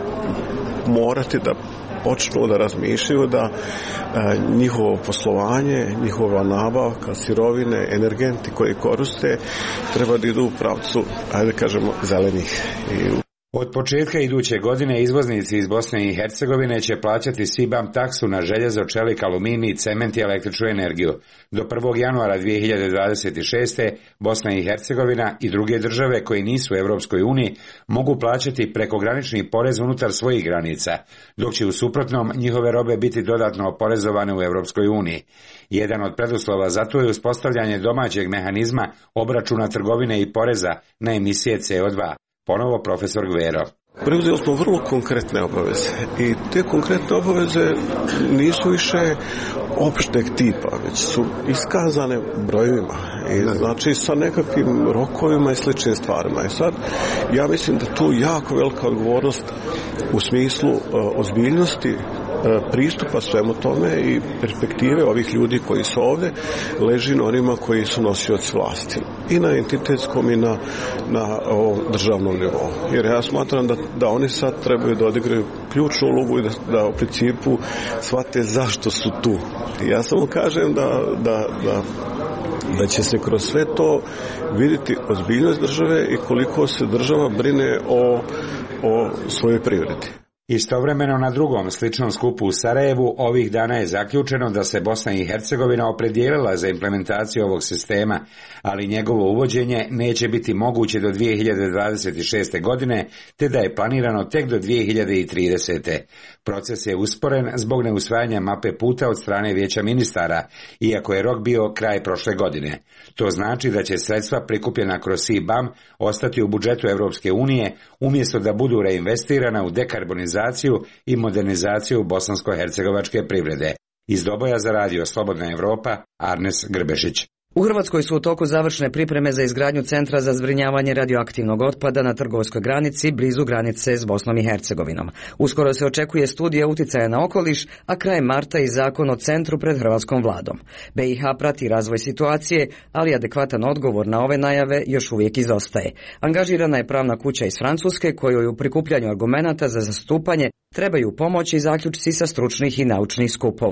morati da počnu da razmišljaju da e, njihovo poslovanje, njihova nabavka, sirovine, energenti koji koriste treba da idu u pravcu, ajde kažemo, zelenih. I Od početka iduće godine izvoznici iz Bosne i Hercegovine će plaćati C B A M taksu na željezo, čelik, aluminij, cement i električnu energiju. Do prvog januara dvije hiljade dvadeset šeste. Bosna i Hercegovina i druge države koje nisu u Evropskoj uniji mogu plaćati prekogranični porez unutar svojih granica, dok će u suprotnom njihove robe biti dodatno oporezovane u Evropskoj uniji. Jedan od preduslova za to je uspostavljanje domaćeg mehanizma obračuna trgovine i poreza na emisije C O dva. Ponovo profesor Gvero. Preuzeli smo vrlo konkretne obaveze i te konkretne obaveze nisu više opšteg tipa, već su iskazane brojevima i znači sa nekakvim rokovima i sličnim stvarima. I sad ja mislim da tu jako velika odgovornost u smislu uh, ozbiljnosti pristupa svemu tome i perspektive ovih ljudi koji su ovdje leži na onima koji su nosioci vlasti i na entitetskom i na, na ovom državnom nivou. Jer ja smatram da, da oni sad trebaju da odigraju ključnu ulogu i da, da u principu shvate zašto su tu. I ja samo kažem da, da, da da će se kroz sve to vidjeti ozbiljnost države i koliko se država brine o, o svojoj privredi. Istovremeno na drugom sličnom skupu u Sarajevu ovih dana je zaključeno da se Bosna i Hercegovina opredijelila za implementaciju ovog sistema, ali njegovo uvođenje neće biti moguće do dvije hiljade dvadeset šeste. godine, te da je planirano tek do dvije hiljade tridesete. Proces je usporen zbog neusvajanja mape puta od strane Vijeća ministara, iako je rok bio kraj prošle godine. To znači da će sredstva prikupljena kroz C B A M ostati u budžetu Evropske unije, umjesto da budu reinvestirana u dekarbonizaciju i modernizaciju bosansko-hercegovačke privrede. Iz Doboja za radio Slobodna Evropa, Arnes Grbešić. U Hrvatskoj su u toku završne pripreme za izgradnju centra za zbrinjavanje radioaktivnog otpada na trgovskoj granici blizu granice s Bosnom i Hercegovinom. Uskoro se očekuje studija uticaja na okoliš, a krajem marta i zakon o centru pred hrvatskom vladom. B i H prati razvoj situacije, ali adekvatan odgovor na ove najave još uvijek izostaje. Angažirana je pravna kuća iz Francuske kojoj u prikupljanju argumenata za zastupanje trebaju pomoći zaključci sa stručnih i naučnih skupova.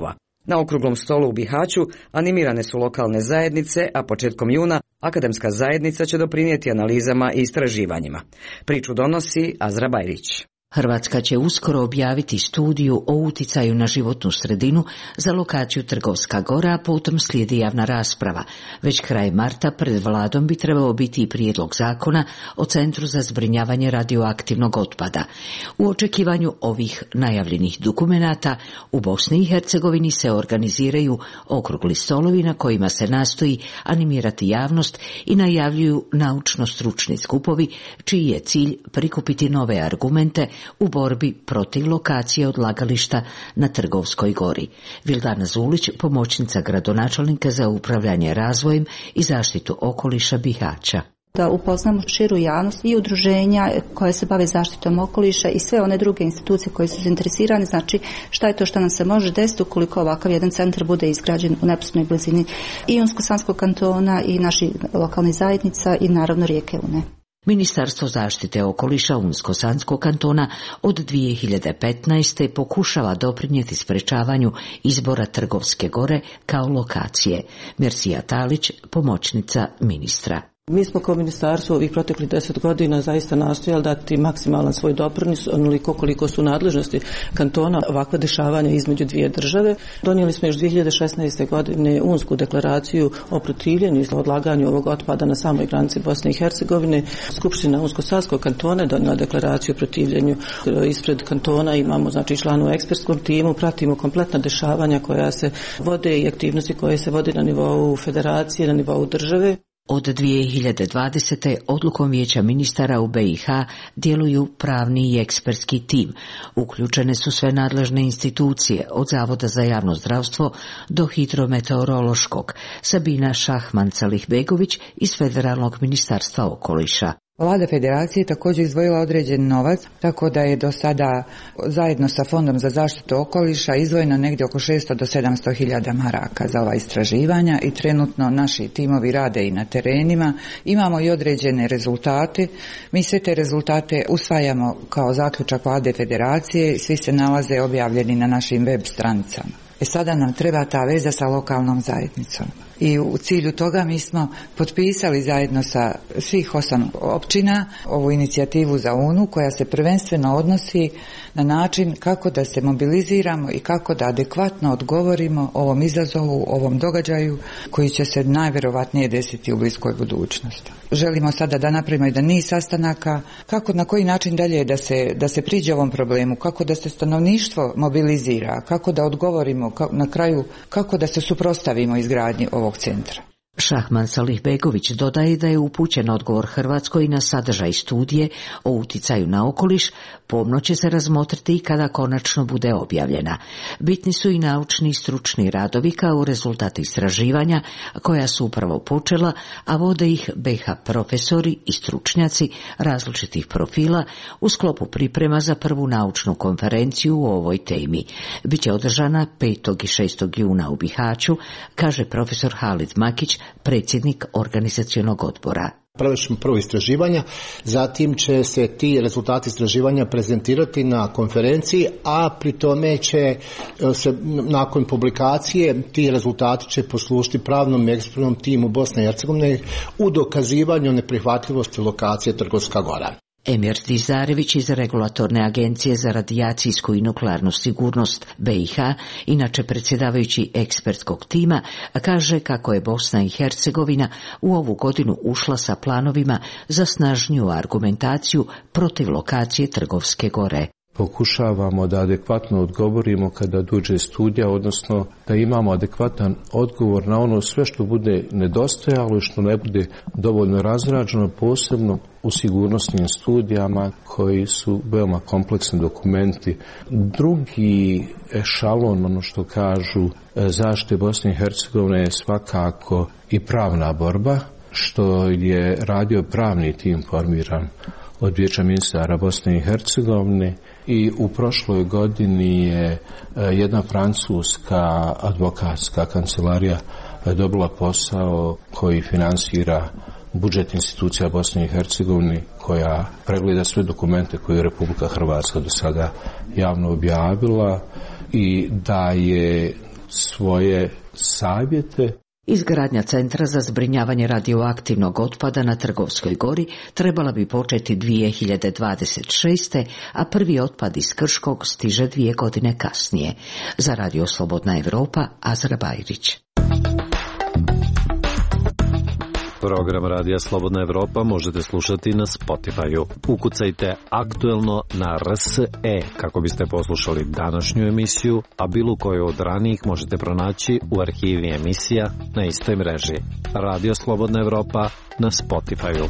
Na okruglom stolu u Bihaću animirane su lokalne zajednice, a početkom juna akademska zajednica će doprinijeti analizama i istraživanjima. Priču donosi Azra Bajrić. Hrvatska će uskoro objaviti studiju o uticaju na životnu sredinu za lokaciju Trgovska Gora, a potom slijedi javna rasprava. Već kraj marta pred vladom bi trebao biti i prijedlog zakona o Centru za zbrinjavanje radioaktivnog otpada. U očekivanju ovih najavljenih dokumenata u Bosni i Hercegovini se organiziraju okrugli stolovi na kojima se nastoji animirati javnost i najavljuju naučno-stručni skupovi čiji je cilj prikupiti nove argumente u borbi protiv lokacije odlagališta na Trgovskoj gori. Vildana Zulić, pomoćnica gradonačelnika za upravljanje razvojem i zaštitu okoliša Bihaća. Da upoznamo širu javnost i udruženja koje se bave zaštitom okoliša i sve one druge institucije koje su zainteresirane, znači šta je to što nam se može desiti ukoliko ovakav jedan centar bude izgrađen u neposrednoj blizini i Unsko-Sanskog kantona i naših lokalnih zajednica i naravno rijeke Une. Ministarstvo zaštite okoliša Unsko-Sanskog kantona od dvije hiljade petnaeste. pokušava doprinijeti sprečavanju izbora Trgovske gore kao lokacije. Mersija Talić, pomoćnica ministra. Mi smo kao ministarstvo ovih proteklih deset godina zaista nastojali dati maksimalan svoj doprinos, onoliko koliko su nadležnosti kantona ovakva dešavanja između dvije države. Donijeli smo još dvije hiljade šesnaeste. godine Unsku deklaraciju o protivljenju i odlaganju ovog otpada na samoj granici Bosne i Hercegovine. Skupština Unsko-Sanskog kantona je donijela deklaraciju o protivljenju. Ispred kantona imamo znači članu u ekspertskom timu, pratimo kompletna dešavanja koja se vode i aktivnosti koje se vode na nivou federacije, na nivou države. Od dvije hiljade dvadesete. odlukom Vijeća ministara u B i H djeluju pravni i ekspertski tim. Uključene su sve nadležne institucije, od Zavoda za javno zdravstvo do hidrometeorološkog. Sabina Šahman-Calih-Begović iz Federalnog ministarstva okoliša. Vlada federacije također izdvojila određen novac, tako da je do sada zajedno sa Fondom za zaštitu okoliša izdvojeno negdje oko šesto do sedamsto hiljada maraka za ova istraživanja i trenutno naši timovi rade i na terenima. Imamo i određene rezultate. Mi sve te rezultate usvajamo kao zaključak Vlade federacije i svi se nalaze objavljeni na našim web stranicama. E sada nam treba ta veza sa lokalnom zajednicom. I u cilju toga mi smo potpisali zajedno sa svih osam općina ovu inicijativu za Unu koja se prvenstveno odnosi na način kako da se mobiliziramo i kako da adekvatno odgovorimo ovom izazovu, ovom događaju koji će se najvjerovatnije desiti u bliskoj budućnosti. Želimo sada da napravimo jedan niz sastanaka kako na koji način dalje da se, da se priđe ovom problemu, kako da se stanovništvo mobilizira, kako da odgovorimo na kraju, kako da se suprotstavimo izgradnji ovog centra. Šahman Salih-Begović dodaje da je upućen odgovor Hrvatskoj na sadržaj studije o uticaju na okoliš, pomno će se razmotriti i kada konačno bude objavljena. Bitni su i naučni i stručni radovi kao rezultati istraživanja koja su upravo počela, a vode ih B i H profesori i stručnjaci različitih profila u sklopu priprema za prvu naučnu konferenciju u ovoj temi. Biće održana petog i šestog juna u Bihaću, kaže profesor Halid Makić, predsjednik organizacionog odbora. Prvo prvo istraživanja, zatim će se ti rezultati istraživanja prezentirati na konferenciji, a pri tome će se nakon publikacije ti rezultati će poslužiti pravnom i ekspertnom timu Bosne i Hercegovine u dokazivanju neprihvatljivosti lokacije Trgovska Gora. Emir Tizarević iz Regulatorne agencije za radijacijsku i nuklearnu sigurnost B i H, inače predsjedavajući ekspertskog tima, kaže kako je Bosna i Hercegovina u ovu godinu ušla sa planovima za snažniju argumentaciju protiv lokacije Trgovske Gore. Pokušavamo da adekvatno odgovorimo kada dođe studija, odnosno da imamo adekvatan odgovor na ono sve što bude nedostajalo i što ne bude dovoljno razrađeno, posebno u sigurnosnim studijama koji su veoma kompleksni dokumenti. Drugi ešalon, ono što kažu zaštite Bosne i Hercegovine, je svakako i pravna borba, što je radio pravni tim formiran od Vijeća ministara Bosne i Hercegovine. I u prošloj godini je jedna francuska advokatska kancelarija dobila posao koji finansira budžet institucija Bosne i Hercegovine, koja pregleda sve dokumente koje je Republika Hrvatska do sada javno objavila i da je svoje savjete. Izgradnja centra za zbrinjavanje radioaktivnog otpada na Trgovskoj gori trebala bi početi dvije hiljade dvadeset šeste. a prvi otpad iz Krškog stiže dvije godine kasnije. Za Radio Slobodna Evropa, Azra Bajrić. Program Radija Slobodna Evropa možete slušati na Spotify-u. Ukucajte aktuelno na R S E kako biste poslušali današnju emisiju, a bilo koju od ranijih možete pronaći u arhivi emisija na istoj mreži. Radio Slobodna Evropa na Spotify-u.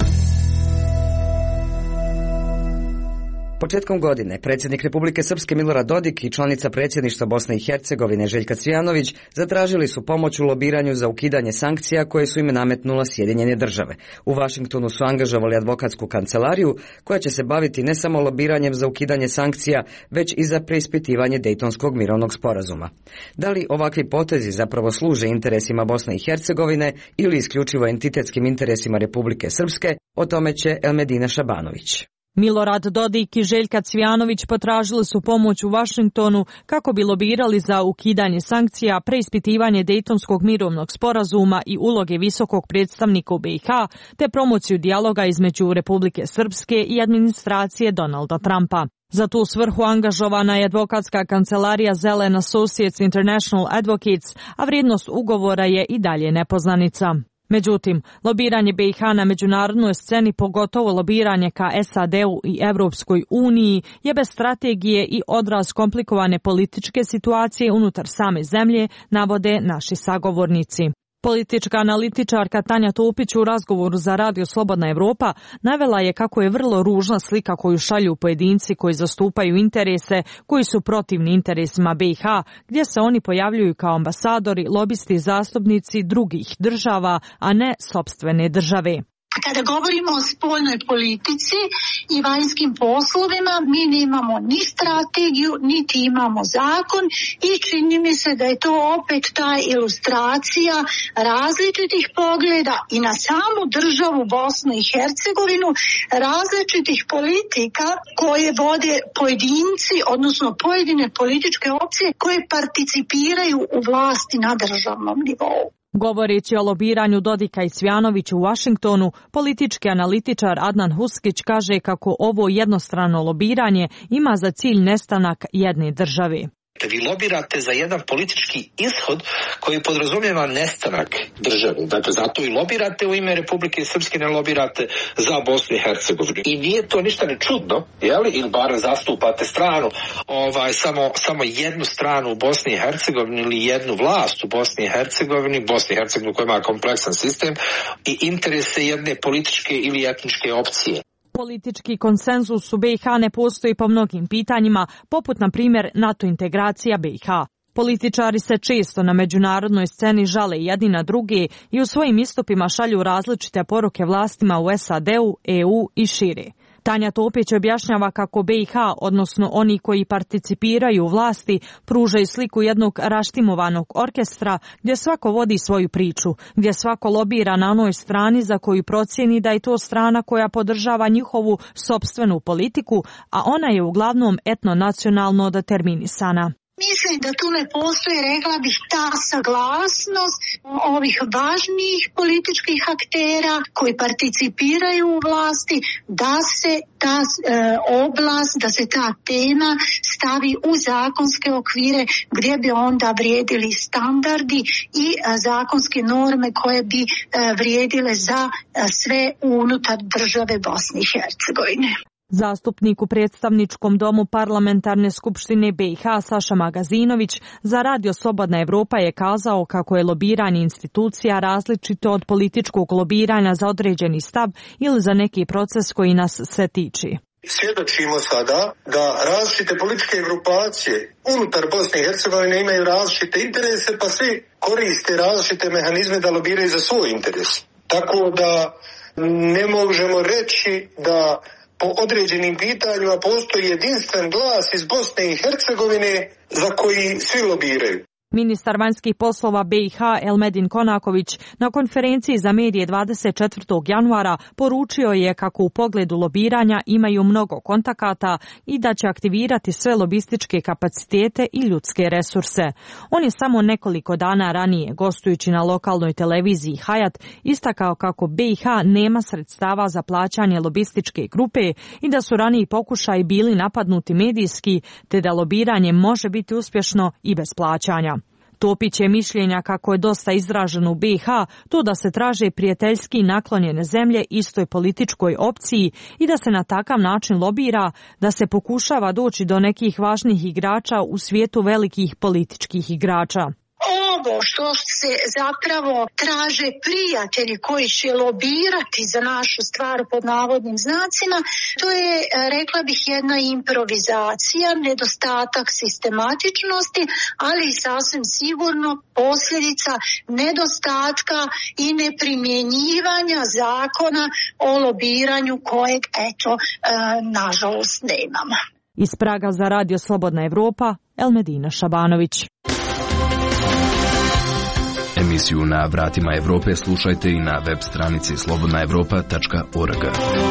Početkom godine predsjednik Republike Srpske Milorad Dodik i članica predsjedništva Bosne i Hercegovine Željka Cvijanović zatražili su pomoć u lobiranju za ukidanje sankcija koje su im nametnula Sjedinjene države. U Vašingtonu su angažovali advokatsku kancelariju koja će se baviti ne samo lobiranjem za ukidanje sankcija, već i za preispitivanje Dejtonskog mirovnog sporazuma. Da li ovakvi potezi zapravo služe interesima Bosne i Hercegovine ili isključivo entitetskim interesima Republike Srpske, o tome će Elmedina Šabanović. Milorad Dodik i Željka Cvijanović potražili su pomoć u Vašingtonu kako bi lobirali za ukidanje sankcija, preispitivanje Dejtonskog mirovnog sporazuma i uloge visokog predstavnika u B i H, te promociju dijaloga između Republike Srpske i administracije Donalda Trumpa. Za tu svrhu angažovana je advokatska kancelarija Zelen Associates International Advocates, a vrijednost ugovora je i dalje nepoznanica. Međutim, lobiranje B i H na međunarodnoj sceni, pogotovo lobiranje ka S A D-u i Evropskoj uniji, je bez strategije i odraz komplikovane političke situacije unutar same zemlje, navode naši sagovornici. Politička analitičarka Tanja Topić u razgovoru za Radio Slobodna Evropa navela je kako je vrlo ružna slika koju šalju pojedinci koji zastupaju interese koji su protivni interesima B i H, gdje se oni pojavljuju kao ambasadori, lobisti i zastupnici drugih država, a ne sopstvene države. Kada govorimo o spoljnoj politici i vanjskim poslovima, mi nemamo ni strategiju, niti imamo zakon i čini mi se da je to opet ta ilustracija različitih pogleda i na samu državu Bosnu i Hercegovinu, različitih politika koje vode pojedinci, odnosno pojedine političke opcije koje participiraju u vlasti na državnom nivou. Govoreći o lobiranju Dodika i Cvijanovića u Vašingtonu, politički analitičar Adnan Huskić kaže kako ovo jednostrano lobiranje ima za cilj nestanak jedne države. Vi lobirate za jedan politički ishod koji podrazumijeva nestanak države. Dakle, zato i lobirate u ime Republike Srpske, ne lobirate za Bosnu i Hercegovinu. I nije to ništa ne čudno, jeli? Ili bar zastupate stranu, ovaj, samo, samo jednu stranu u Bosni i Hercegovini ili jednu vlast u Bosni i Hercegovini, Bosni i Hercegovini koja ima kompleksan sistem i interese jedne političke ili etničke opcije. Politički konsenzus u B i H ne postoji po mnogim pitanjima, poput na primjer NATO integracija B i H. Političari se često na međunarodnoj sceni žale jedni na druge i u svojim istupima šalju različite poruke vlastima u S A D-u, E U i šire. Tanja Topić objašnjava kako B i H, odnosno oni koji participiraju u vlasti, pružaju sliku jednog raštimovanog orkestra gdje svako vodi svoju priču, gdje svako lobira na onoj strani za koju procijeni da je to strana koja podržava njihovu sopstvenu politiku, a ona je uglavnom etnonacionalno determinisana. Mislim da tu ne postoji, rekla bih, ta saglasnost ovih važnijih političkih aktera koji participiraju u vlasti da se ta e, oblast, da se ta tema stavi u zakonske okvire gdje bi onda vrijedili standardi i e, zakonske norme koje bi e, vrijedile za e, sve unutar države Bosne i Hercegovine. Zastupnik u predstavničkom domu parlamentarne skupštine B i H Saša Magazinović za Radio Slobodna Evropa je kazao kako je lobiranje institucija različito od političkog lobiranja za određeni stav ili za neki proces koji nas se tiče. Svjedočimo sada da različite političke grupacije unutar Bosne i Hercegovine imaju različite interese, pa svi koriste različite mehanizme da lobiraju za svoj interes. Tako da ne možemo reći da po određenim pitanjima postoji jedinstven glas iz Bosne i Hercegovine za koji svi lobiraju. Ministar vanjskih poslova B i H Elmedin Konaković na konferenciji za medije dvadeset četvrtog januara poručio je kako u pogledu lobiranja imaju mnogo kontakata i da će aktivirati sve lobističke kapacitete i ljudske resurse. On je samo nekoliko dana ranije, gostujući na lokalnoj televiziji Hayat, istakao kako B i H nema sredstava za plaćanje lobističke grupe i da su raniji pokušaji bili napadnuti medijski, te da lobiranje može biti uspješno i bez plaćanja. Topić je mišljenja kako je dosta izraženo u B i H to da se traže prijateljski naklonjene zemlje istoj političkoj opciji i da se na takav način lobira, da se pokušava doći do nekih važnih igrača u svijetu velikih političkih igrača. Ovo što se zapravo traže prijatelji koji će lobirati za našu stvar pod navodnim znacima, to je, rekla bih, jedna improvizacija, nedostatak sistematičnosti, ali i sasvim sigurno posljedica nedostatka i neprimjenjivanja zakona o lobiranju kojeg, eto, nažalost nemamo. Iz Praga za Radio Slobodna Evropa, Elmedina Šabanović. Emisiju Na vratima Evrope slušajte i na web stranici slobodna evropa tačka org.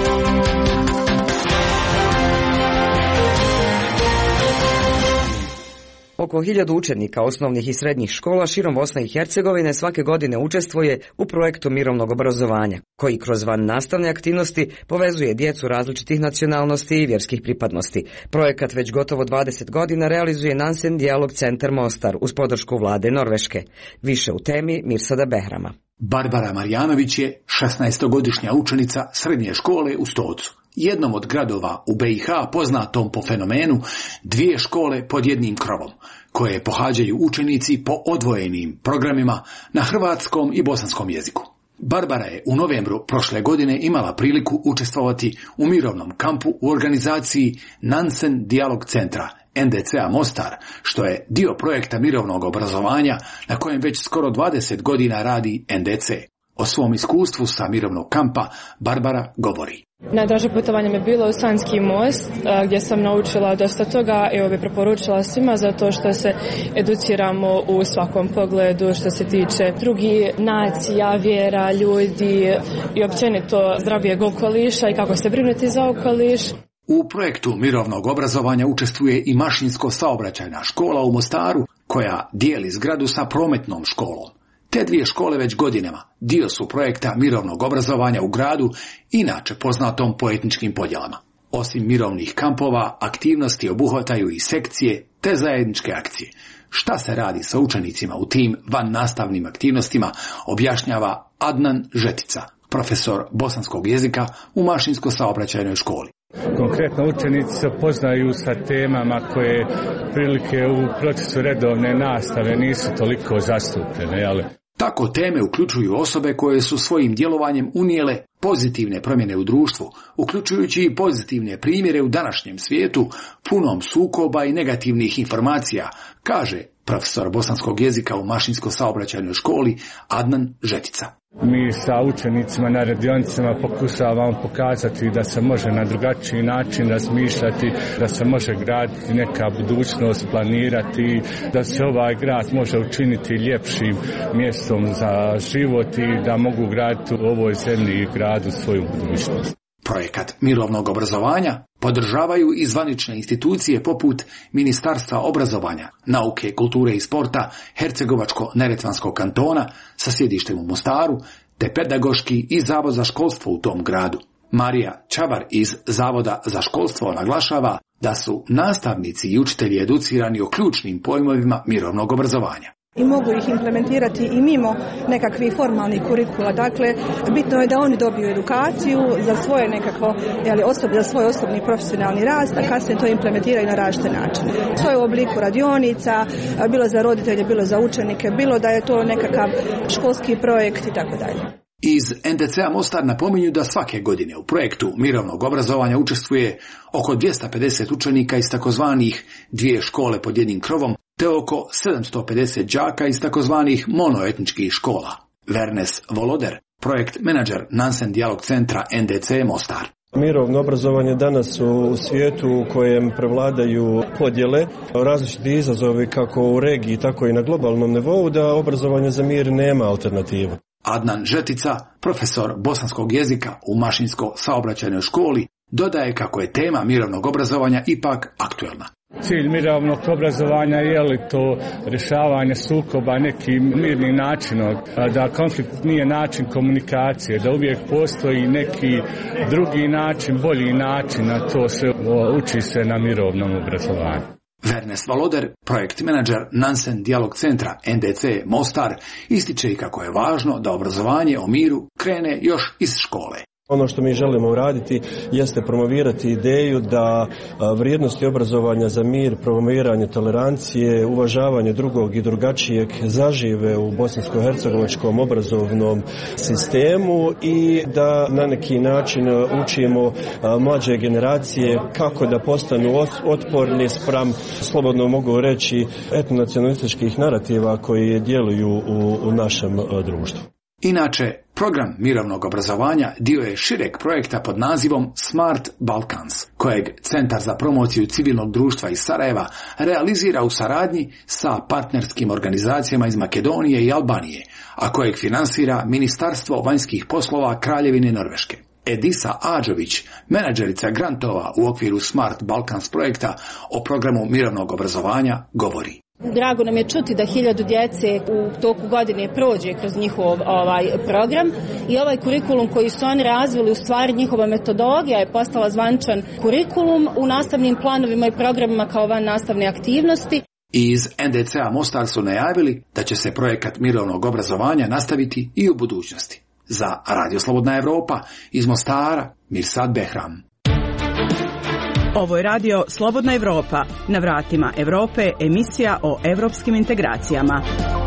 Oko hiljadu učenika osnovnih i srednjih škola širom Bosne i Hercegovine svake godine učestvuje u projektu mirovnog obrazovanja, koji kroz van nastavne aktivnosti povezuje djecu različitih nacionalnosti i vjerskih pripadnosti. Projekat već gotovo dvadeset godina realizuje Nansen Dijalog centar Mostar uz podršku vlade Norveške. Više u temi Mirsada Behrama. Barbara Marjanović je šesnaestogodišnja učenica srednje škole u Stocu, jednom od gradova u B i H poznatom po fenomenu dvije škole pod jednim krovom, koje pohađaju učenici po odvojenim programima na hrvatskom i bosanskom jeziku. Barbara je u novembru prošle godine imala priliku učestvovati u mirovnom kampu u organizaciji Nansen Dijalog centra N D C-a Mostar, što je dio projekta mirovnog obrazovanja na kojem već skoro dvadeset godina radi N D C. O svom iskustvu sa mirovnog kampa Barbara govori. Najdraže putovanje mi je bilo u Sanski most, gdje sam naučila dosta toga i ovo bi preporučila svima zato što se educiramo u svakom pogledu što se tiče drugih nacija, vjera, ljudi i općenito zdravijeg okoliša i kako se brinuti za okoliš. U projektu mirovnog obrazovanja učestvuje i mašinsko-saobraćajna škola u Mostaru, koja dijeli zgradu sa prometnom školom. Te dvije škole već godinama dio su projekta mirovnog obrazovanja u gradu, inače poznatom po etničkim podjelama. Osim mirovnih kampova, aktivnosti obuhvataju i sekcije te zajedničke akcije. Šta se radi sa učenicima u tim van nastavnim aktivnostima, objašnjava Adnan Žetica, profesor bosanskog jezika u mašinsko-saobraćajnoj školi. Konkretno učenici se poznaju sa temama koje prilike u procesu redovne nastave nisu toliko zastupljene, ali... Tako teme uključuju osobe koje su svojim djelovanjem unijele pozitivne promjene u društvu, uključujući i pozitivne primjere u današnjem svijetu, punom sukoba i negativnih informacija, kaže profesor bosanskog jezika u mašinsko-saobraćajnoj školi Adnan Žetica. Mi sa učenicima na radionicama pokušavamo pokazati da se može na drugačiji način razmišljati, da se može graditi neka budućnost, planirati, da se ovaj grad može učiniti ljepšim mjestom za život i da mogu graditi u ovoj zemlji i gradu svoju budućnost. Projekat mirovnog obrazovanja podržavaju i zvanične institucije poput Ministarstva obrazovanja, nauke, kulture i sporta Hercegovačko-neretvanskog kantona sa sjedištem u Mostaru, te pedagoški i Zavod za školstvo u tom gradu. Marija Čabar iz Zavoda za školstvo naglašava da su nastavnici i učitelji educirani o ključnim pojmovima mirovnog obrazovanja. I mogu ih implementirati i mimo nekakvih formalnih kurikula. Dakle, bitno je da oni dobiju edukaciju za svoje nekakvo, jeli, osob, za svoj osobni profesionalni rast, a kasnije to implementiraju na različite načine. To je u obliku radionica, bilo za roditelje, bilo za učenike, bilo da je to nekakav školski projekt i tako dalje. Iz N D C-a Mostar napominju da svake godine u projektu mirovnog obrazovanja učestvuje oko dvjesto pedeset učenika iz takozvanih dvije škole pod jednim krovom, te oko sedamsto pedeset đaka iz takozvanih monoetničkih škola. Vernes Voloder, projekt menadžer Nansen Dijalog centra N D C Mostar. Mirovno obrazovanje danas u svijetu u kojem prevladaju podjele, različiti izazovi kako u regiji, tako i na globalnom nivou, da obrazovanje za mir nema alternativu. Adnan Žetica, profesor bosanskog jezika u Mašinsko-saobraćajnoj školi, dodaje kako je tema mirovnog obrazovanja ipak aktuelna. Cilj mirovnog obrazovanja je li to rješavanje sukoba nekim mirnim načinom, da konflikt nije način komunikacije, da uvijek postoji neki drugi način, bolji način, a to se uči se na mirovnom obrazovanju. Vernes Valoder, projekt menadžer Nansen Dijalog centra N D C Mostar, ističe i kako je važno da obrazovanje o miru krene još iz škole. Ono što mi želimo uraditi jeste promovirati ideju da vrijednosti obrazovanja za mir, promoviranje tolerancije, uvažavanje drugog i drugačijeg zažive u bosansko-hercegovačkom obrazovnom sistemu i da na neki način učimo mlađe generacije kako da postanu otporni spram, slobodno mogu reći, etnonacionalističkih narativa koji djeluju u, u našem društvu. Inače, program mirovnog obrazovanja dio je šireg projekta pod nazivom Smart Balkans, kojeg Centar za promociju civilnog društva iz Sarajeva realizira u saradnji sa partnerskim organizacijama iz Makedonije i Albanije, a kojeg finansira Ministarstvo vanjskih poslova Kraljevine Norveške. Edisa Ađović, menadžerica grantova u okviru Smart Balkans projekta o programu mirovnog obrazovanja, govori. Drago nam je čuti da hiljadu djece u toku godine prođe kroz njihov ovaj program i ovaj kurikulum koji su oni razvili, u stvari njihova metodologija je postala zvaničan kurikulum u nastavnim planovima i programima kao van nastavne aktivnosti. Iz N D C-a Mostar su najavili da će se projekat mirovnog obrazovanja nastaviti i u budućnosti. Za Radio Slobodna Evropa iz Mostara, Mirsad Behram. Ovo je radio Slobodna Evropa, na vratima Evrope, emisija o evropskim integracijama.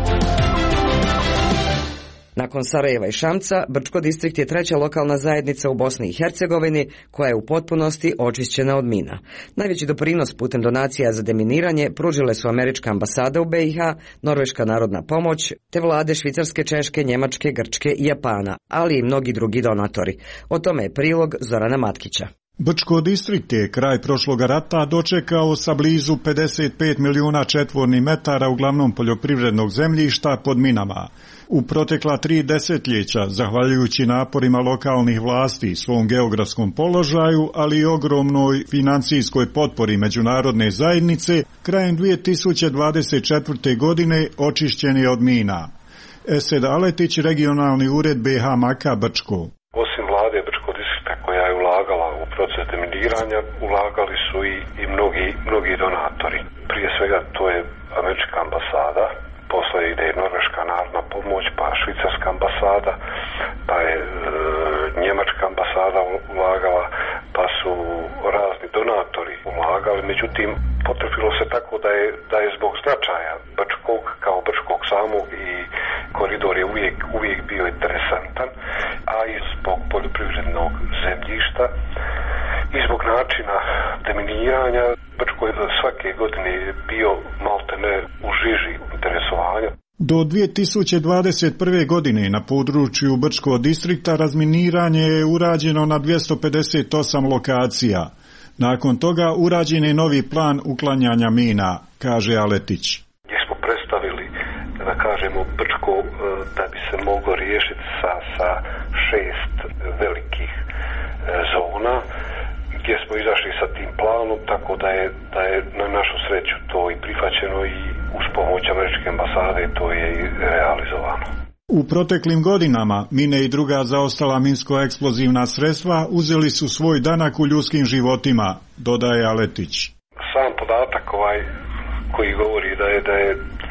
Nakon Sarajeva i Šamca, Brčko distrikt je treća lokalna zajednica u Bosni i Hercegovini koja je u potpunosti očišćena od mina. Najveći doprinos putem donacija za deminiranje pružile su američka ambasada u B i H, Norveška narodna pomoć, te vlade Švicarske, Češke, Njemačke, Grčke i Japana, ali i mnogi drugi donatori. O tome je prilog Zorana Matkića. Brčko distrikt je kraj prošloga rata dočekao sa blizu pedeset pet milijuna četvornih metara uglavnom poljoprivrednog zemljišta pod minama. U protekla tri desetljeća, zahvaljujući naporima lokalnih vlasti, svom geografskom položaju, ali i ogromnoj financijskoj potpori međunarodne zajednice, krajem dvije tisuće dvadeset četvrte. godine očišćen je od mina. Esed Aletić, regionalni ured B H Maka Brčko. Osim vlade Brčko distrikta koja je ulagala u proces deminiranja, ulagali su i, i mnogi, mnogi donatori. Prije svega to je američka ambasada, posle ide i Norveška narodna pomoć, pa švicarska ambasada, pa je e, njemačka ambasada ulagala, pa su razni donatori ulagali. Međutim, potrefilo se tako da je, da je zbog značaja Brčkog kao Brčkog samog i koridor je uvijek, uvijek bio interesantan, a i zbog poljoprivrednog zemljišta i zbog načina deminiranja. Brčko je svake godine bio maltene u žiži interesovanja. Do dvije tisuće dvadeset prve. godine na području Brčkog distrikta razminiranje je urađeno na dvjesto pedeset osam lokacija. Nakon toga urađen je novi plan uklanjanja mina, kaže Aletić. Gdje smo predstavili, da kažemo, Brčko da bi se moglo riješiti sa, sa šest velikih zona, gdje smo izašli sa tim planom, tako da je, da je na našu sreću to i prihvaćeno i uz pomoć američke ambasade to je i realizovano. U proteklim godinama mine i druga zaostala minsko-eksplozivna sredstva uzeli su svoj danak u ljudskim životima, dodaje Aletić. Sam podatak ovaj koji govori da je da je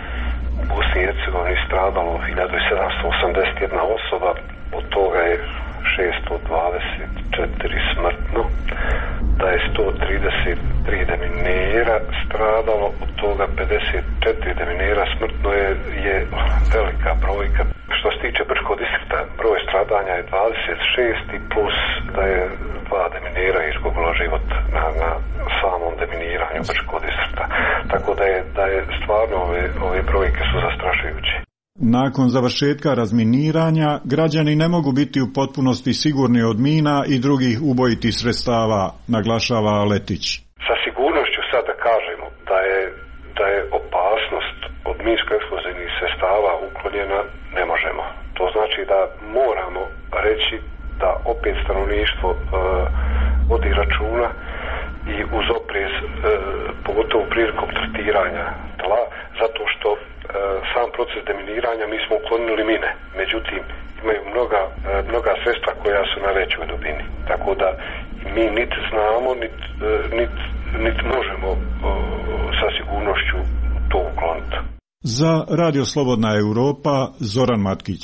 u Bosni i Hercegovini stradalo hiljadu sedamsto osamdeset jedna osoba, od toga je šesto dvadeset četiri smrtno, da je sto trideset tri deminera stradalo, od toga pedeset četiri deminera smrtno je, je velika brojka. Što se tiče Brčkog distrikta, broj stradanja je dvadeset šest i plus da je dva deminera izgubilo život na, na samom deminiranju Brčkog distrikta. Tako da je, da je stvarno ove, ove brojke su zastrašujuće. Nakon završetka razminiranja, građani ne mogu biti u potpunosti sigurni od mina i drugih ubojitih sredstava, naglašava Letić. Sa sigurnošću sad da kažemo da je, da je opasnost od minsko-eksplozivnih sredstava uklonjena, ne možemo. To znači da moramo reći da opet stanovništvo e, vodi računa i uz oprez, e, pogotovo prilikom tretiranja tla, zato što e, sam proces deminiranja mi smo uklonili mine, međutim imaju mnoga, e, mnoga sredstva koja su na većoj dubini, tako da mi niti znamo, niti nit, nit možemo e, sa sigurnošću to ukloniti. Za Radio Slobodna Europa, Zoran Matkić.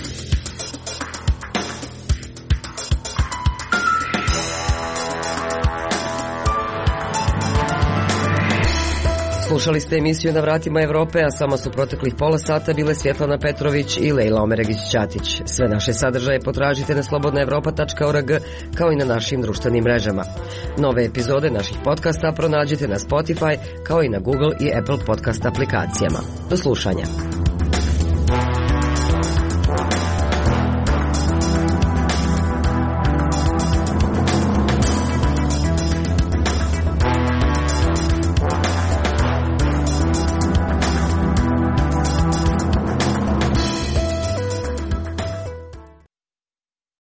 Slušali ste emisiju Na vratima Evrope, a samo su proteklih pola sata bile Svjetlana Petrović i Lejla Omeregić-Ćatić. Sve naše sadržaje potražite na slobodna evropa tačka org kao i na našim društvenim mrežama. Nove epizode naših podcasta pronađite na Spotify kao i na Google i Apple podcast aplikacijama. Do slušanja.